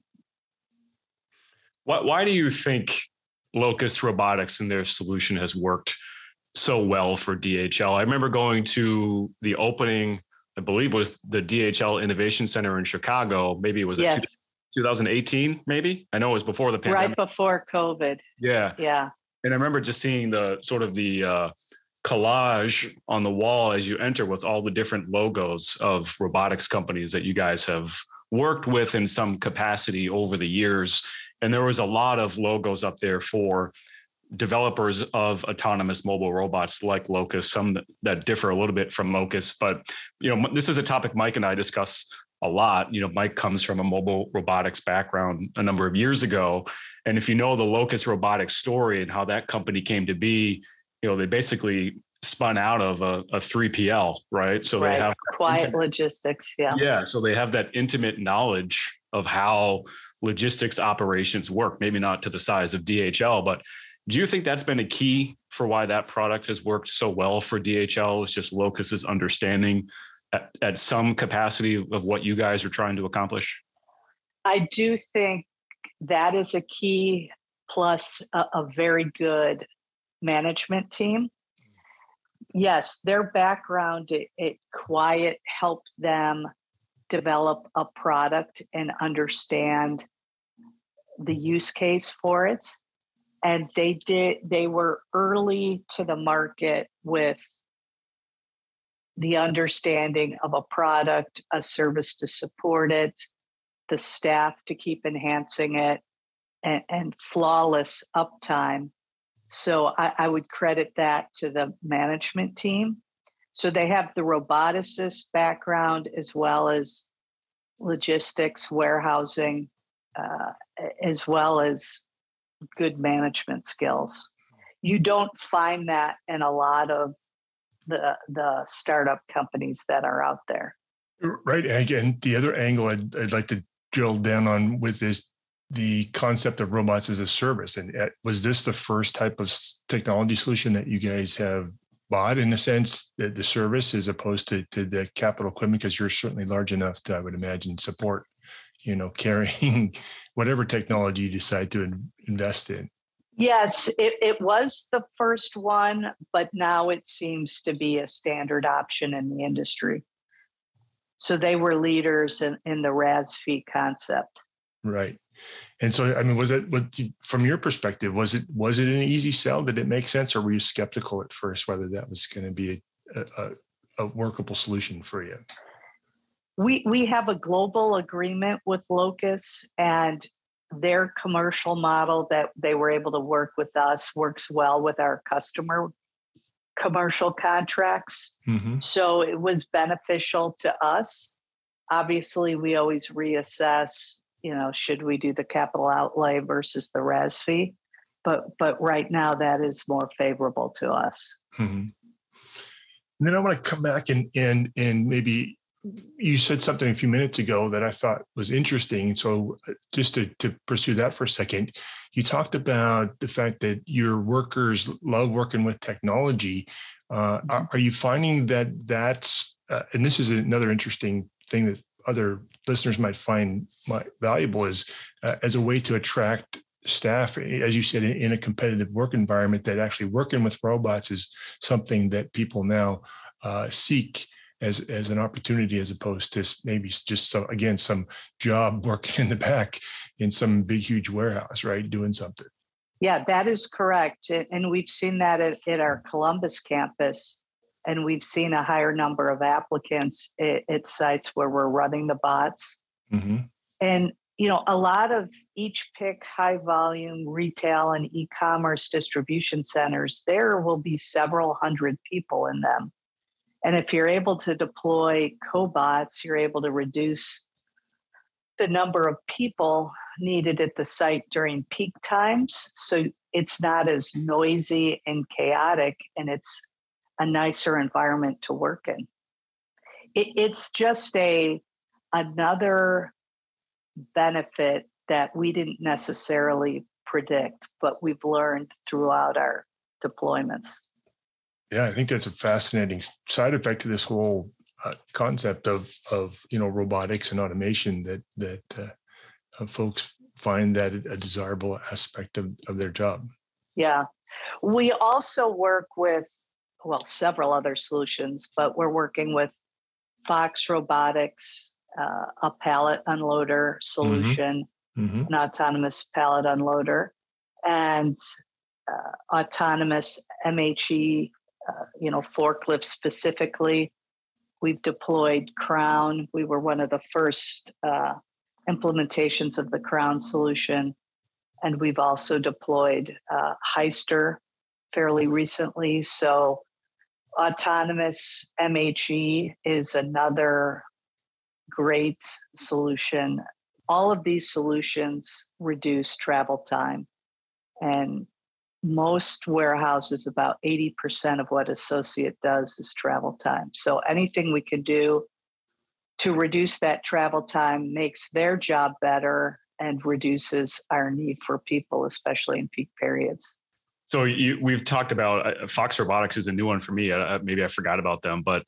Why do you think Locus Robotics and their solution has worked so well for DHL? I remember going to the opening, I believe was the DHL Innovation Center in Chicago. Maybe it was 2018, maybe? I know it was before the pandemic. Right before COVID. Yeah. Yeah. And I remember just seeing the sort of the collage on the wall as you enter with all the different logos of robotics companies that you guys have worked with in some capacity over the years. And there was a lot of logos up there for developers of autonomous mobile robots like Locus, some that differ a little bit from Locus. But, this is a topic Mike and I discuss a lot. Mike comes from a mobile robotics background a number of years ago. And if you know the Locus Robotics story and how that company came to be, they basically spun out of a 3PL, right? So they have quiet logistics. Yeah. Yeah. So they have that intimate knowledge of how logistics operations work, maybe not to the size of DHL, but do you think that's been a key for why that product has worked so well for DHL? Is just Locus's understanding at some capacity of what you guys are trying to accomplish? I do think that is a key, plus a very good management team. Yes, their background at Quiet helped them develop a product and understand the use case for it. And they were early to the market with the understanding of a product, a service to support it, the staff to keep enhancing it, and flawless uptime. So I would credit that to the management team. So they have the roboticist background as well as logistics, warehousing, as well as good management skills. You don't find that in a lot of the startup companies that are out there. Right. And the other angle I'd like to drill down on with is the concept of robots as a service. And was this the first type of technology solution that you guys have bought, in a sense, the service as opposed to the capital equipment? Because you're certainly large enough to, I would imagine, support, carrying whatever technology you decide to invest in. Yes, it was the first one, but now it seems to be a standard option in the industry. So they were leaders in the RAS-fee concept. Right. And so, was it, from your perspective, was it an easy sell? Did it make sense, or were you skeptical at first whether that was going to be a workable solution for you? We have a global agreement with Locus, and their commercial model that they were able to work with us works well with our customer commercial contracts. Mm-hmm. So it was beneficial to us. Obviously, we always reassess, should we do the capital outlay versus the RAS fee? But right now that is more favorable to us. Mm-hmm. And then I want to come back and maybe you said something a few minutes ago that I thought was interesting. So just to pursue that for a second, you talked about the fact that your workers love working with technology. Are you finding that's, and this is another interesting thing that other listeners might find valuable, is as a way to attract staff, as you said, in a competitive work environment, that actually working with robots is something that people now seek as an opportunity, as opposed to maybe just some job working in the back in some big, huge warehouse, right? Doing something. Yeah, that is correct. And we've seen that at our Columbus campus. and we've seen a higher number of applicants at sites where we're running the bots. Mm-hmm. And, a lot of each pick high volume retail and e-commerce distribution centers, there will be several hundred people in them. And if you're able to deploy cobots, you're able to reduce the number of people needed at the site during peak times. So it's not as noisy and chaotic, and it's a nicer environment to work in. It's just another benefit that we didn't necessarily predict, but we've learned throughout our deployments. Yeah, I think that's a fascinating side effect to this whole concept of robotics and automation, that folks find that a desirable aspect of their job. Yeah. We also work with, several other solutions, but we're working with Fox Robotics, a pallet unloader solution, Mm-hmm. an autonomous pallet unloader, and autonomous MHE, forklifts specifically. We've deployed Crown. We were one of the first implementations of the Crown solution. And we've also deployed Hyster fairly recently. So autonomous MHE is another great solution. All of these solutions reduce travel time. And most warehouses, about 80% of what Associate does is travel time. So anything we can do to reduce that travel time makes their job better and reduces our need for people, especially in peak periods. So we've talked about Fox Robotics is a new one for me. Maybe I forgot about them, but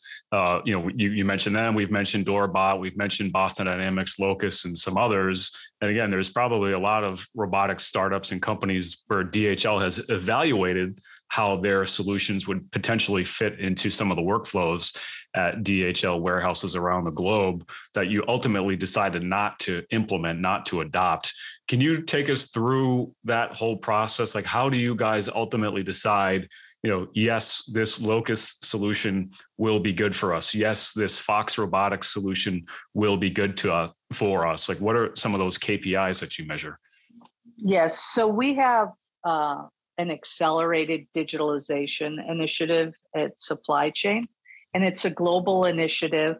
you mentioned them. We've mentioned Doorbot. We've mentioned Boston Dynamics, Locus, and some others. And again, there's probably a lot of robotics startups and companies where DHL has evaluated how their solutions would potentially fit into some of the workflows at DHL warehouses around the globe that you ultimately decided not to implement, not to adopt. Can you take us through that whole process? Like, how do you guys ultimately decide, yes, this Locus solution will be good for us. Yes, this Fox Robotics solution will be good for us. Like, what are some of those KPIs that you measure? Yes. So we have an accelerated digitalization initiative at Supply Chain, and it's a global initiative.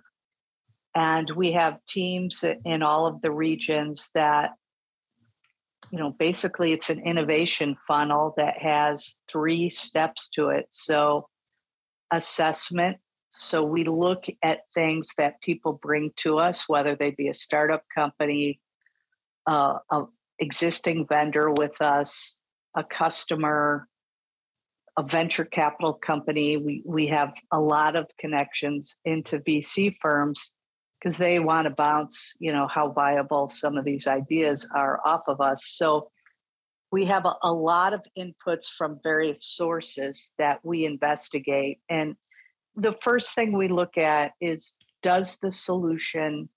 And we have teams in all of the regions that, basically it's an innovation funnel that has 3 steps to it. So assessment. So we look at things that people bring to us, whether they be a startup company, a existing vendor with us, a customer, a venture capital company. We have a lot of connections into VC firms because they want to bounce, how viable some of these ideas are off of us. So we have a lot of inputs from various sources that we investigate. And the first thing we look at is, does the solution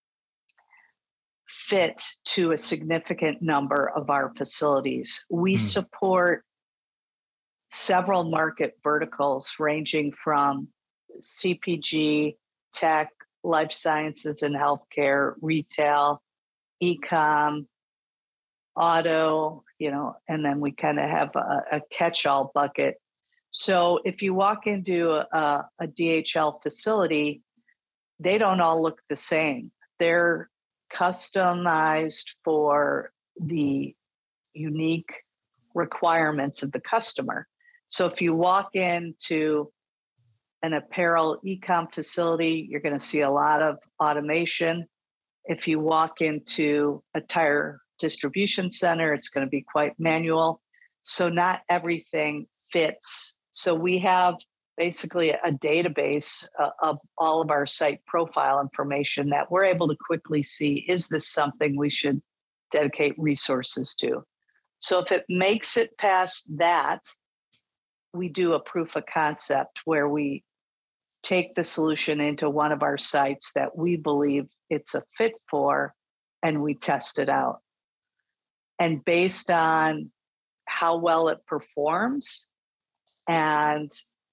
fit to a significant number of our facilities? We support several market verticals ranging from CPG, tech, life sciences and healthcare, retail, e-com, auto, and then we kind of have a catch-all bucket. So if you walk into a DHL facility, they don't all look the same. They're customized for the unique requirements of the customer. So if you walk into an apparel e-com facility, you're going to see a lot of automation. If you walk into a tire distribution center, it's going to be quite manual. So not everything fits. So we have basically a database of all of our site profile information that we're able to quickly see, is this something we should dedicate resources to? So if it makes it past that, we do a proof of concept where we take the solution into one of our sites that we believe it's a fit for, and we test it out. And based on how well it performs and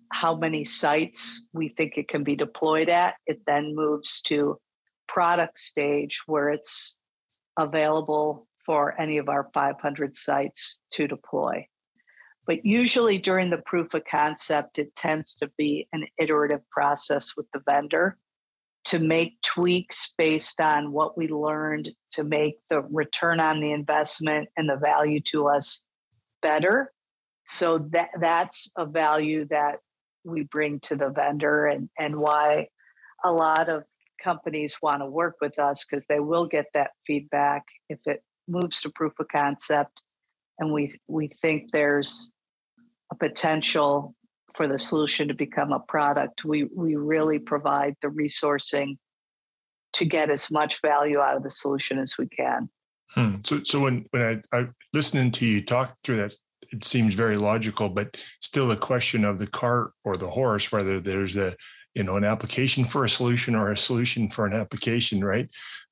how many sites we think it can be deployed at. It then moves to product stage where it's available for any of our 500 sites to deploy. But usually during the proof of concept, it tends to be an iterative process with the vendor to make tweaks based on what we learned to make the return on the investment and the value to us better. So that's a value that we bring to the vendor, and why a lot of companies want to work with us, because they will get that feedback if it moves to proof of concept and we think there's a potential for the solution to become a product. We really provide the resourcing to get as much value out of the solution as we can. So when I listening to you talk through that, it seems very logical, but still a question of the cart or the horse, whether there's an application for a solution or a solution for an application, right?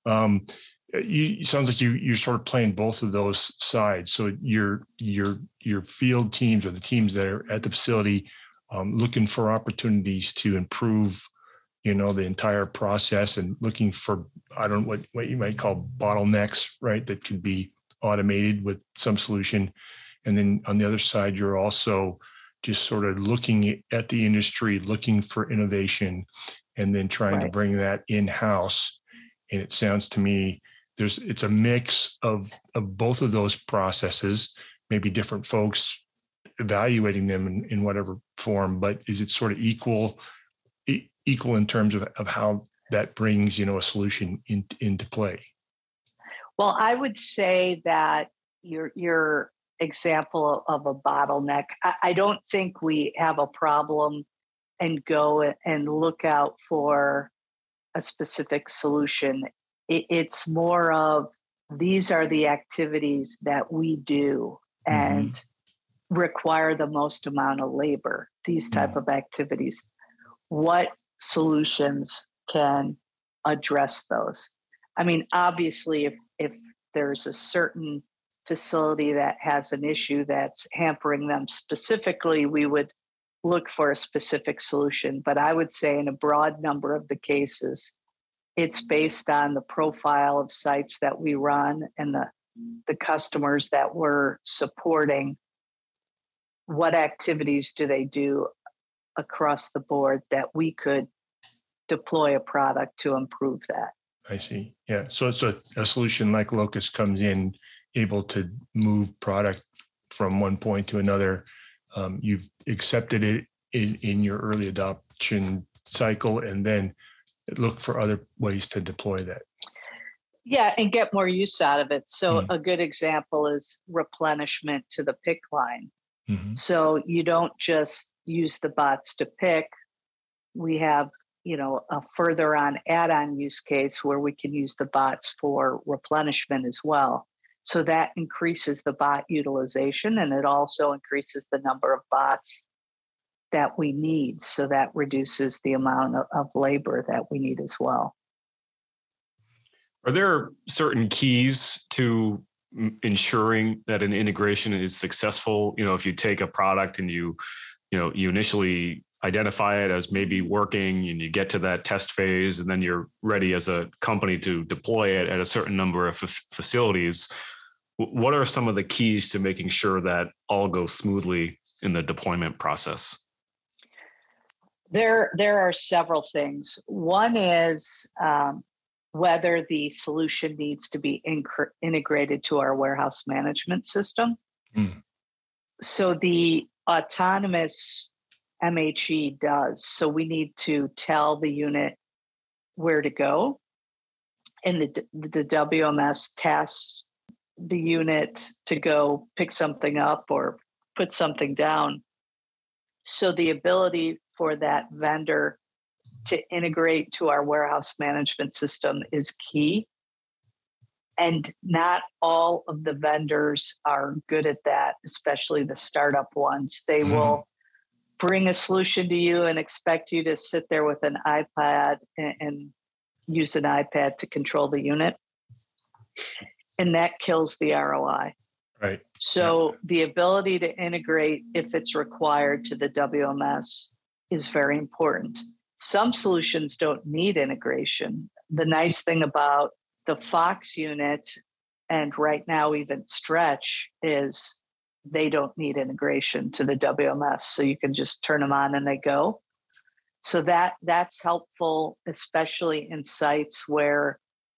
It sounds like you're sort of playing both of those sides. So your field teams or the teams that are at the facility looking for opportunities to improve, the entire process, and looking for, I don't know what you might call bottlenecks, right? That could be automated with some solution. And then on the other side, you're also just sort of looking at the industry, looking for innovation, and then trying to bring that in-house. And it sounds to me it's a mix of both of those processes, maybe different folks evaluating them in whatever form, but is it sort of equal in terms of how that brings, a solution into play? Well, I would say that your example of a bottleneck, I don't think we have a problem and go and look out for a specific solution. It's more of, these are the activities that we do and require the most amount of labor, these type of activities. What solutions can address those? I mean, obviously, if there's a certain facility that has an issue that's hampering them specifically, we would look for a specific solution. But I would say in a broad number of the cases, it's based on the profile of sites that we run and the customers that we're supporting. What activities do they do across the board that we could deploy a product to improve that? I see. Yeah. So it's a solution like Locus comes in able to move product from one point to another. You've accepted it in your early adoption cycle, and then look for other ways to deploy that. Yeah, and get more use out of it. So a good example is replenishment to the pick line. So you don't just use the bots to pick. We have, a further on add-on use case where we can use the bots for replenishment as well. So that increases the bot utilization, and it also increases the number of bots that we need. So that reduces the amount of labor that we need as well. Are there certain keys to ensuring that an integration is successful? If you take a product and you initially identify it as maybe working, and you get to that test phase, and then you're ready as a company to deploy it at a certain number of facilities. What are some of the keys to making sure that all goes smoothly in the deployment process? There are several things. One is whether the solution needs to be integrated to our warehouse management system. So the autonomous MHE does. So we need to tell the unit where to go, and the WMS tasks the unit to go pick something up or put something down. So the ability for that vendor to integrate to our warehouse management system is key. And not all of the vendors are good at that, especially the startup ones. They will bring a solution to you and expect you to sit there with an iPad and use an iPad to control the unit. And that kills the ROI. Right. So the ability to integrate, if it's required, to the WMS is very important. Some solutions don't need integration. The nice thing about the Fox unit, and right now even Stretch, is they don't need integration to the WMS. So you can just turn them on and they go. So that's helpful, especially in sites where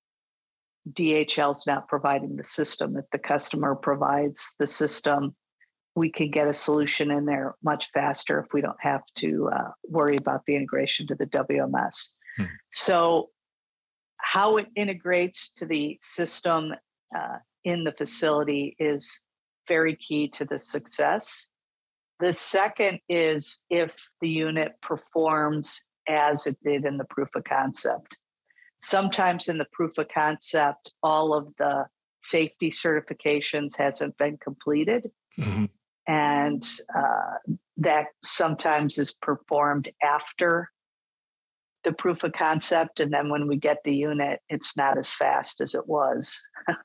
DHL is not providing the system. If the customer provides the system, we can get a solution in there much faster if we don't have to worry about the integration to the WMS. So how it integrates to the system in the facility is very key to the success. The second is if the unit performs as it did in the proof of concept. Sometimes in the proof of concept, all of the safety certifications hasn't been completed. Mm-hmm. And that sometimes is performed after the proof of concept. And then when we get the unit, it's not as fast as it was.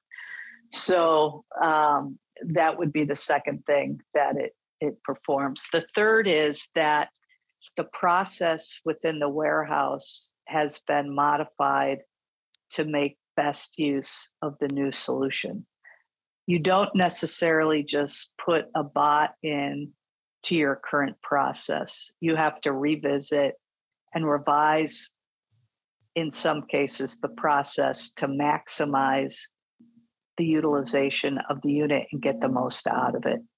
So that would be the second thing that it performs. The third is that the process within the warehouse has been modified to make best use of the new solution. You don't necessarily just put a bot in to your current process. You have to revisit and revise, in some cases, the process to maximize the utilization of the unit and get the most out of it.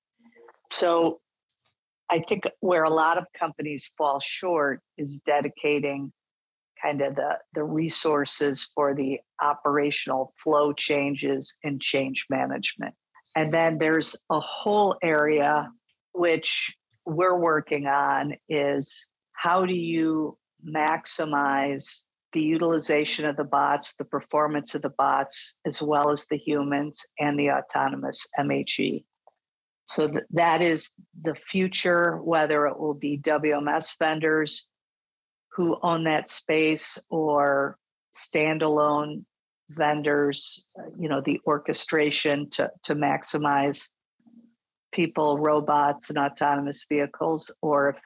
So I think where a lot of companies fall short is dedicating kind of the resources for the operational flow changes and change management. And then there's a whole area which we're working on is how do you maximize the utilization of the bots, the performance of the bots, as well as the humans and the autonomous MHE. So that is the future, whether it will be WMS vendors who own that space or standalone vendors, the orchestration to maximize people, robots, and autonomous vehicles, or if,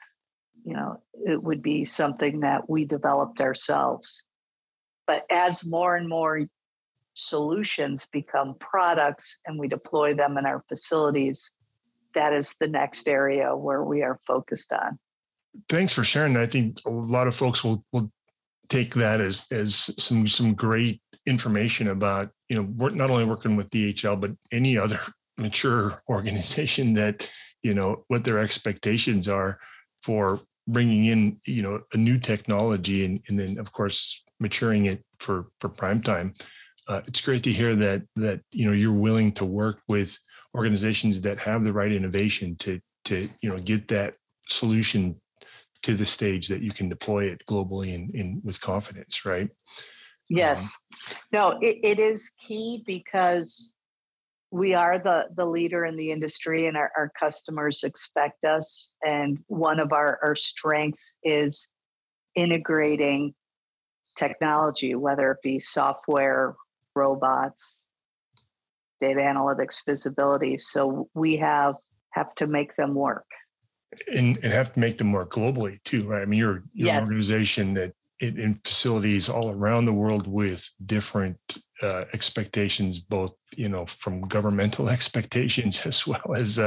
it would be something that we developed ourselves. But as more and more solutions become products and we deploy them in our facilities, that is the next area where we are focused on. Thanks for sharing. I think a lot of folks will take that as some great information about, we're not only working with DHL, but any other mature organization that, what their expectations are for bringing in, a new technology and then, of course, maturing it for prime time. It's great to hear that you're willing to work with organizations that have the right innovation to get that solution to the stage that you can deploy it globally and with confidence, right? Yes. No, it is key because we are the leader in the industry and our customers expect us. And one of our strengths is integrating technology, whether it be software, robots, data analytics, visibility. So we have to make them work. And have to make them work globally too, right? I mean, you're Yes. an organization that in facilities all around the world with different expectations, both from governmental expectations as well as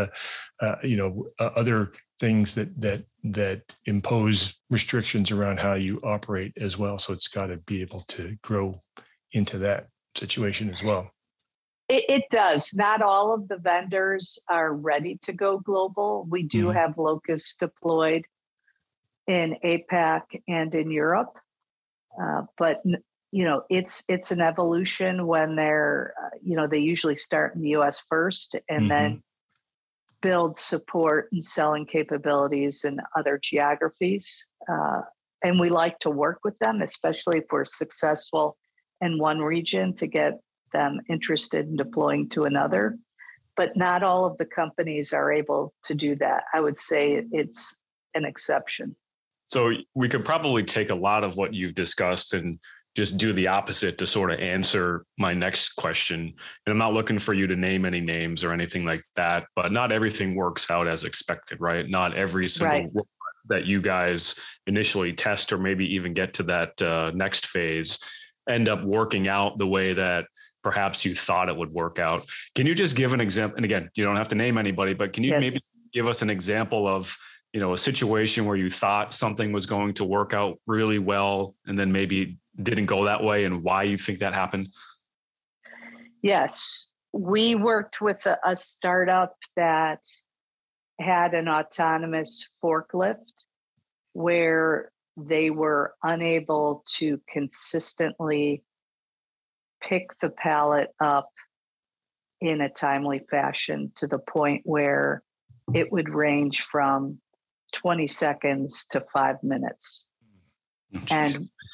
other things that impose restrictions around how you operate as well. So it's got to be able to grow into that situation as well. It does. Not all of the vendors are ready to go global. We do have Locus deployed in APAC and in Europe, but it's an evolution when they're they usually start in the U.S. first and then build support and selling capabilities in other geographies. And we like to work with them, especially if we're successful in one region, to get them interested in deploying to another. But not all of the companies are able to do that. I would say it's an exception. So we could probably take a lot of what you've discussed and just do the opposite to sort of answer my next question. And I'm not looking for you to name any names or anything like that, but not everything works out as expected, right? Not every single robot that you guys initially test or maybe even get to that next phase end up working out the way that perhaps you thought it would work out. Can you just give an example? And again, you don't have to name anybody, but can you maybe give us an example of, a situation where you thought something was going to work out really well and then maybe didn't go that way, and why you think that happened? Yes. We worked with a startup that had an autonomous forklift where they were unable to consistently pick the pallet up in a timely fashion, to the point where it would range from 20 seconds to 5 minutes. And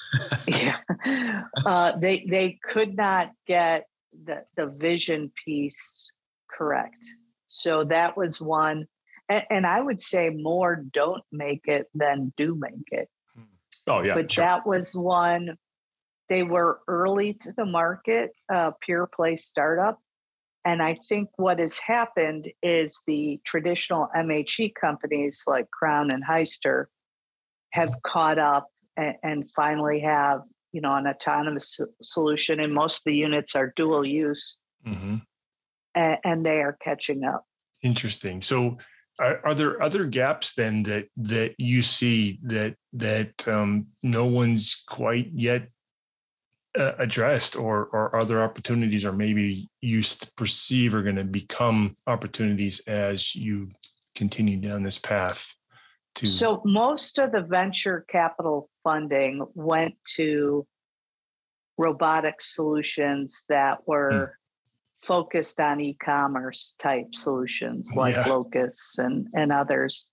they could not get the vision piece correct. So that was one. And I would say more don't make it than do make it. Oh, yeah. But sure. that was one. They were early to the market, pure play startup. And I think what has happened is the traditional MHE companies like Crown and Hyster have caught up and finally have, an autonomous solution. And most of the units are dual use, and they are catching up. Interesting. So are there other gaps then that you see that no one's quite yet addressed, or other opportunities, or maybe you perceive are going to become opportunities as you continue down this path? So most of the venture capital funding went to robotic solutions that were focused on e-commerce type solutions like Locus and others.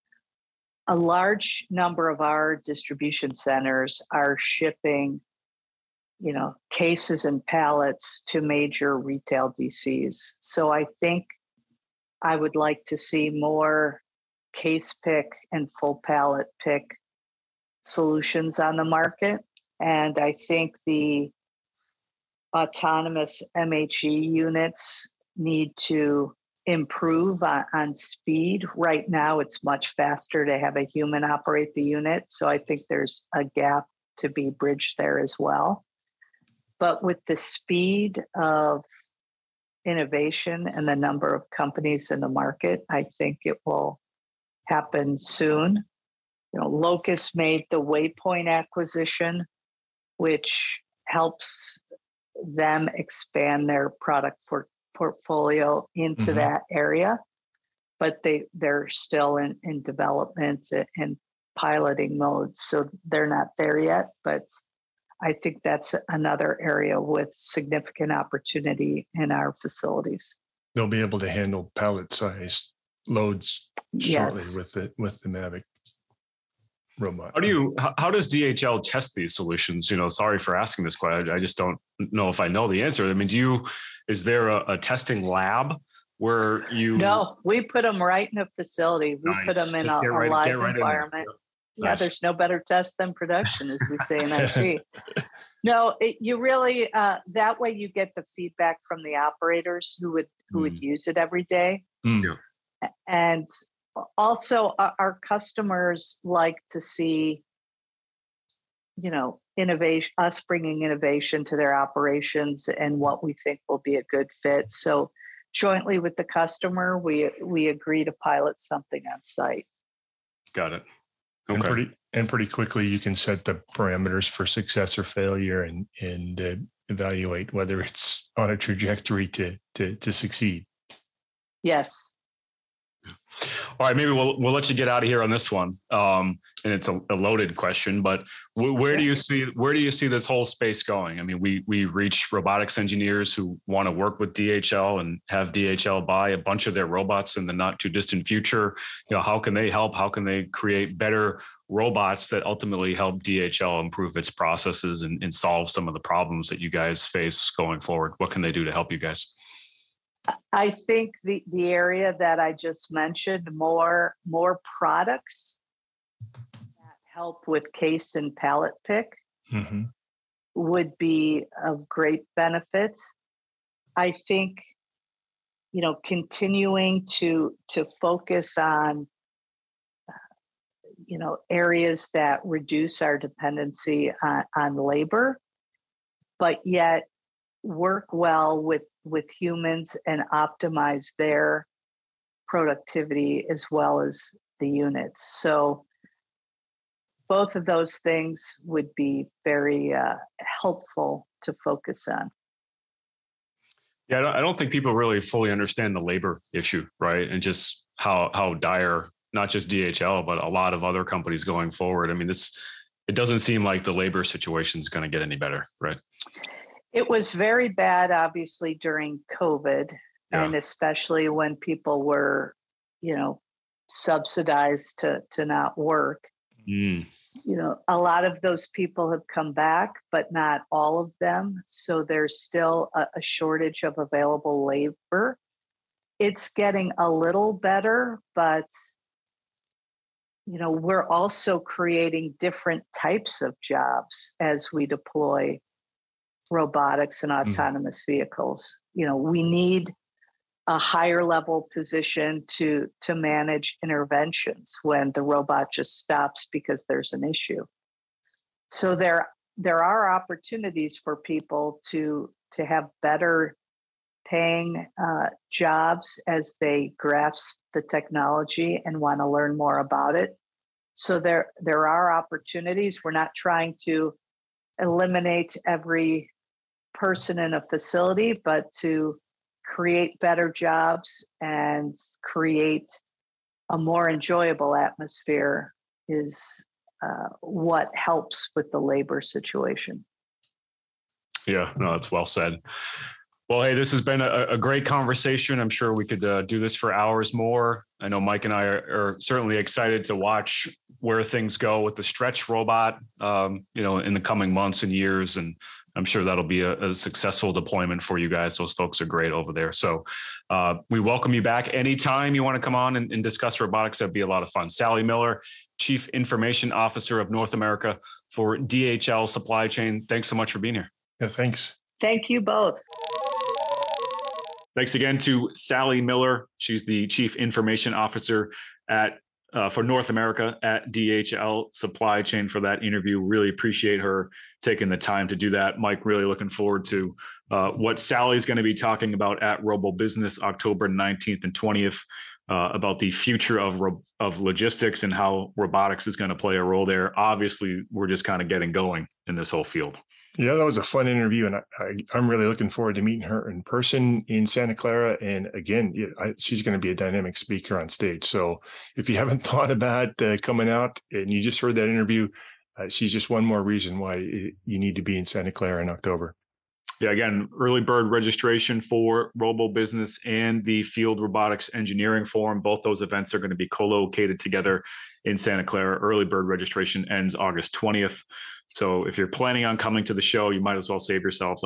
A large number of our distribution centers are shipping, cases and pallets to major retail DCs. So I think I would like to see more case pick and full pallet pick solutions on the market. And I think the autonomous MHE units need to improve on speed. Right now, it's much faster to have a human operate the unit. So I think there's a gap to be bridged there as well. But with the speed of innovation and the number of companies in the market, I think it will happen soon. Locus made the Waypoint acquisition, which helps them expand their product portfolio into that area, but they're still in development and piloting mode, so they're not there yet. But I think that's another area with significant opportunity in our facilities. They'll be able to handle pallet-sized loads shortly with the Mavic robot. How does DHL test these solutions? Sorry for asking this question. I just don't know if I know the answer. I mean, is there a testing lab where you? No, we put them right in a facility. We put them in a live environment. Nice. There's no better test than production, as we say in IT. No, you really that way you get the feedback from the operators who would use it every day. And also our customers like to see, innovation, us bringing innovation to their operations and what we think will be a good fit. So jointly with the customer, we agree to pilot something on site. Got it. Okay. And pretty quickly you can set the parameters for success or failure and evaluate whether it's on a trajectory to succeed. Yes. All right, maybe we'll let you get out of here on this one. And it's a loaded question, but where do you see this whole space going? I mean, we reach robotics engineers who want to work with DHL and have DHL buy a bunch of their robots in the not too distant future. How can they help? How can they create better robots that ultimately help DHL improve its processes and solve some of the problems that you guys face going forward? What can they do to help you guys? I think the area that I just mentioned, more products that help with case and pallet pick would be of great benefit. I think, continuing to focus on, areas that reduce our dependency on labor, but yet work well with humans and optimize their productivity as well as the units. So both of those things would be very helpful to focus on. Yeah, I don't think people really fully understand the labor issue, right? And just how dire, not just DHL, but a lot of other companies going forward. I mean, it doesn't seem like the labor situation is going to get any better, right? It was very bad, obviously, during COVID, and especially when people were, subsidized to not work. A lot of those people have come back, but not all of them. So there's still a shortage of available labor. It's getting a little better, but we're also creating different types of jobs as we deploy robotics and autonomous vehicles. We need a higher level position to manage interventions when the robot just stops because there's an issue. So there are opportunities for people to have better paying jobs as they grasp the technology and want to learn more about it. So there are opportunities. We're not trying to eliminate every person in a facility, but to create better jobs and create a more enjoyable atmosphere is what helps with the labor situation. Yeah, no, that's well said. Well, hey, this has been a great conversation. I'm sure we could do this for hours more. I know Mike and I are certainly excited to watch where things go with the Stretch robot, in the coming months and years. And I'm sure that'll be a successful deployment for you guys. Those folks are great over there. So we welcome you back anytime you want to come on and discuss robotics. That'd be a lot of fun. Sally Miller, Chief Information Officer of North America for DHL Supply Chain. Thanks so much for being here. Yeah, thanks. Thank you both. Thanks again to Sally Miller. She's the Chief Information Officer for North America at DHL Supply Chain for that interview. Really appreciate her taking the time to do that. Mike, really looking forward to what Sally's going to be talking about at RoboBusiness October 19th and 20th about the future of logistics and how robotics is going to play a role there. Obviously, we're just kind of getting going in this whole field. Yeah, that was a fun interview, and I'm really looking forward to meeting her in person in Santa Clara. And again, she's going to be a dynamic speaker on stage. So if you haven't thought about coming out and you just heard that interview, she's just one more reason why you need to be in Santa Clara in October. Yeah, again, early bird registration for RoboBusiness and the Field Robotics Engineering Forum. Both those events are going to be co-located together in Santa Clara. Early bird registration ends August 20th. So if you're planning on coming to the show, you might as well save yourselves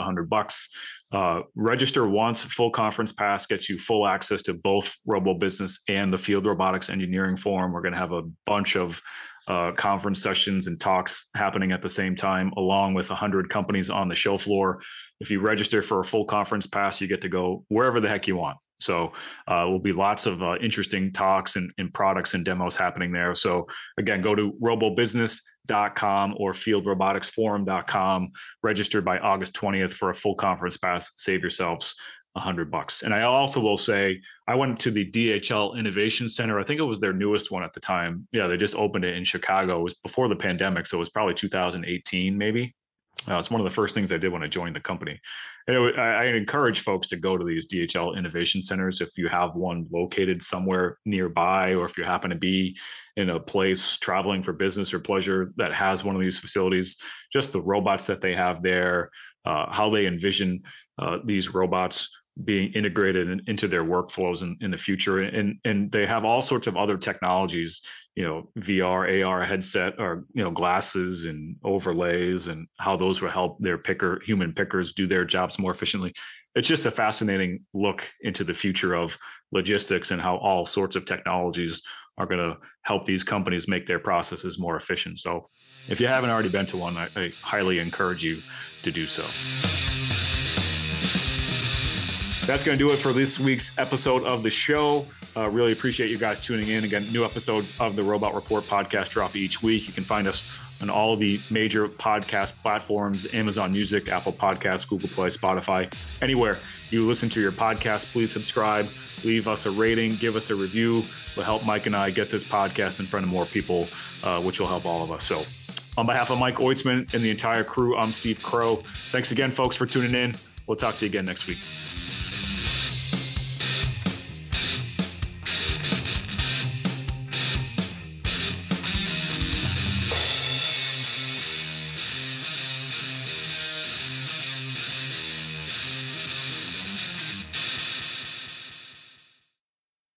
$100. Register once. Full conference pass gets you full access to both RoboBusiness and the Field Robotics Engineering Forum. We're going to have a bunch of conference sessions and talks happening at the same time, along with 100 companies on the show floor. If you register for a full conference pass, you get to go wherever the heck you want. So will be lots of interesting talks and products and demos happening there. So again, go to robobusiness.com or fieldroboticsforum.com. Register by August 20th for a full conference pass. Save yourselves $100. And I also will say, I went to the DHL Innovation Center. I think it was their newest one at the time. Yeah, they just opened it in Chicago. It was before the pandemic, so it was probably 2018, maybe. It's one of the first things I did when I joined the company. And I encourage folks to go to these DHL Innovation Centers if you have one located somewhere nearby, or if you happen to be in a place traveling for business or pleasure that has one of these facilities. Just the robots that they have there, how they envision these robots being integrated into their workflows in the future. And they have all sorts of other technologies, VR, AR headset, or, glasses and overlays, and how those will help their human pickers do their jobs more efficiently. It's just a fascinating look into the future of logistics and how all sorts of technologies are going to help these companies make their processes more efficient. So if you haven't already been to one, I highly encourage you to do so. That's going to do it for this week's episode of the show. Really appreciate you guys tuning in. Again, new episodes of the Robot Report podcast drop each week. You can find us on all the major podcast platforms, Amazon Music, Apple Podcasts, Google Play, Spotify, anywhere you listen to your podcast. Please subscribe, leave us a rating, give us a review. It'll help Mike and I get this podcast in front of more people, which will help all of us. So on behalf of Mike Oitzman and the entire crew, I'm Steve Crow. Thanks again, folks, for tuning in. We'll talk to you again next week.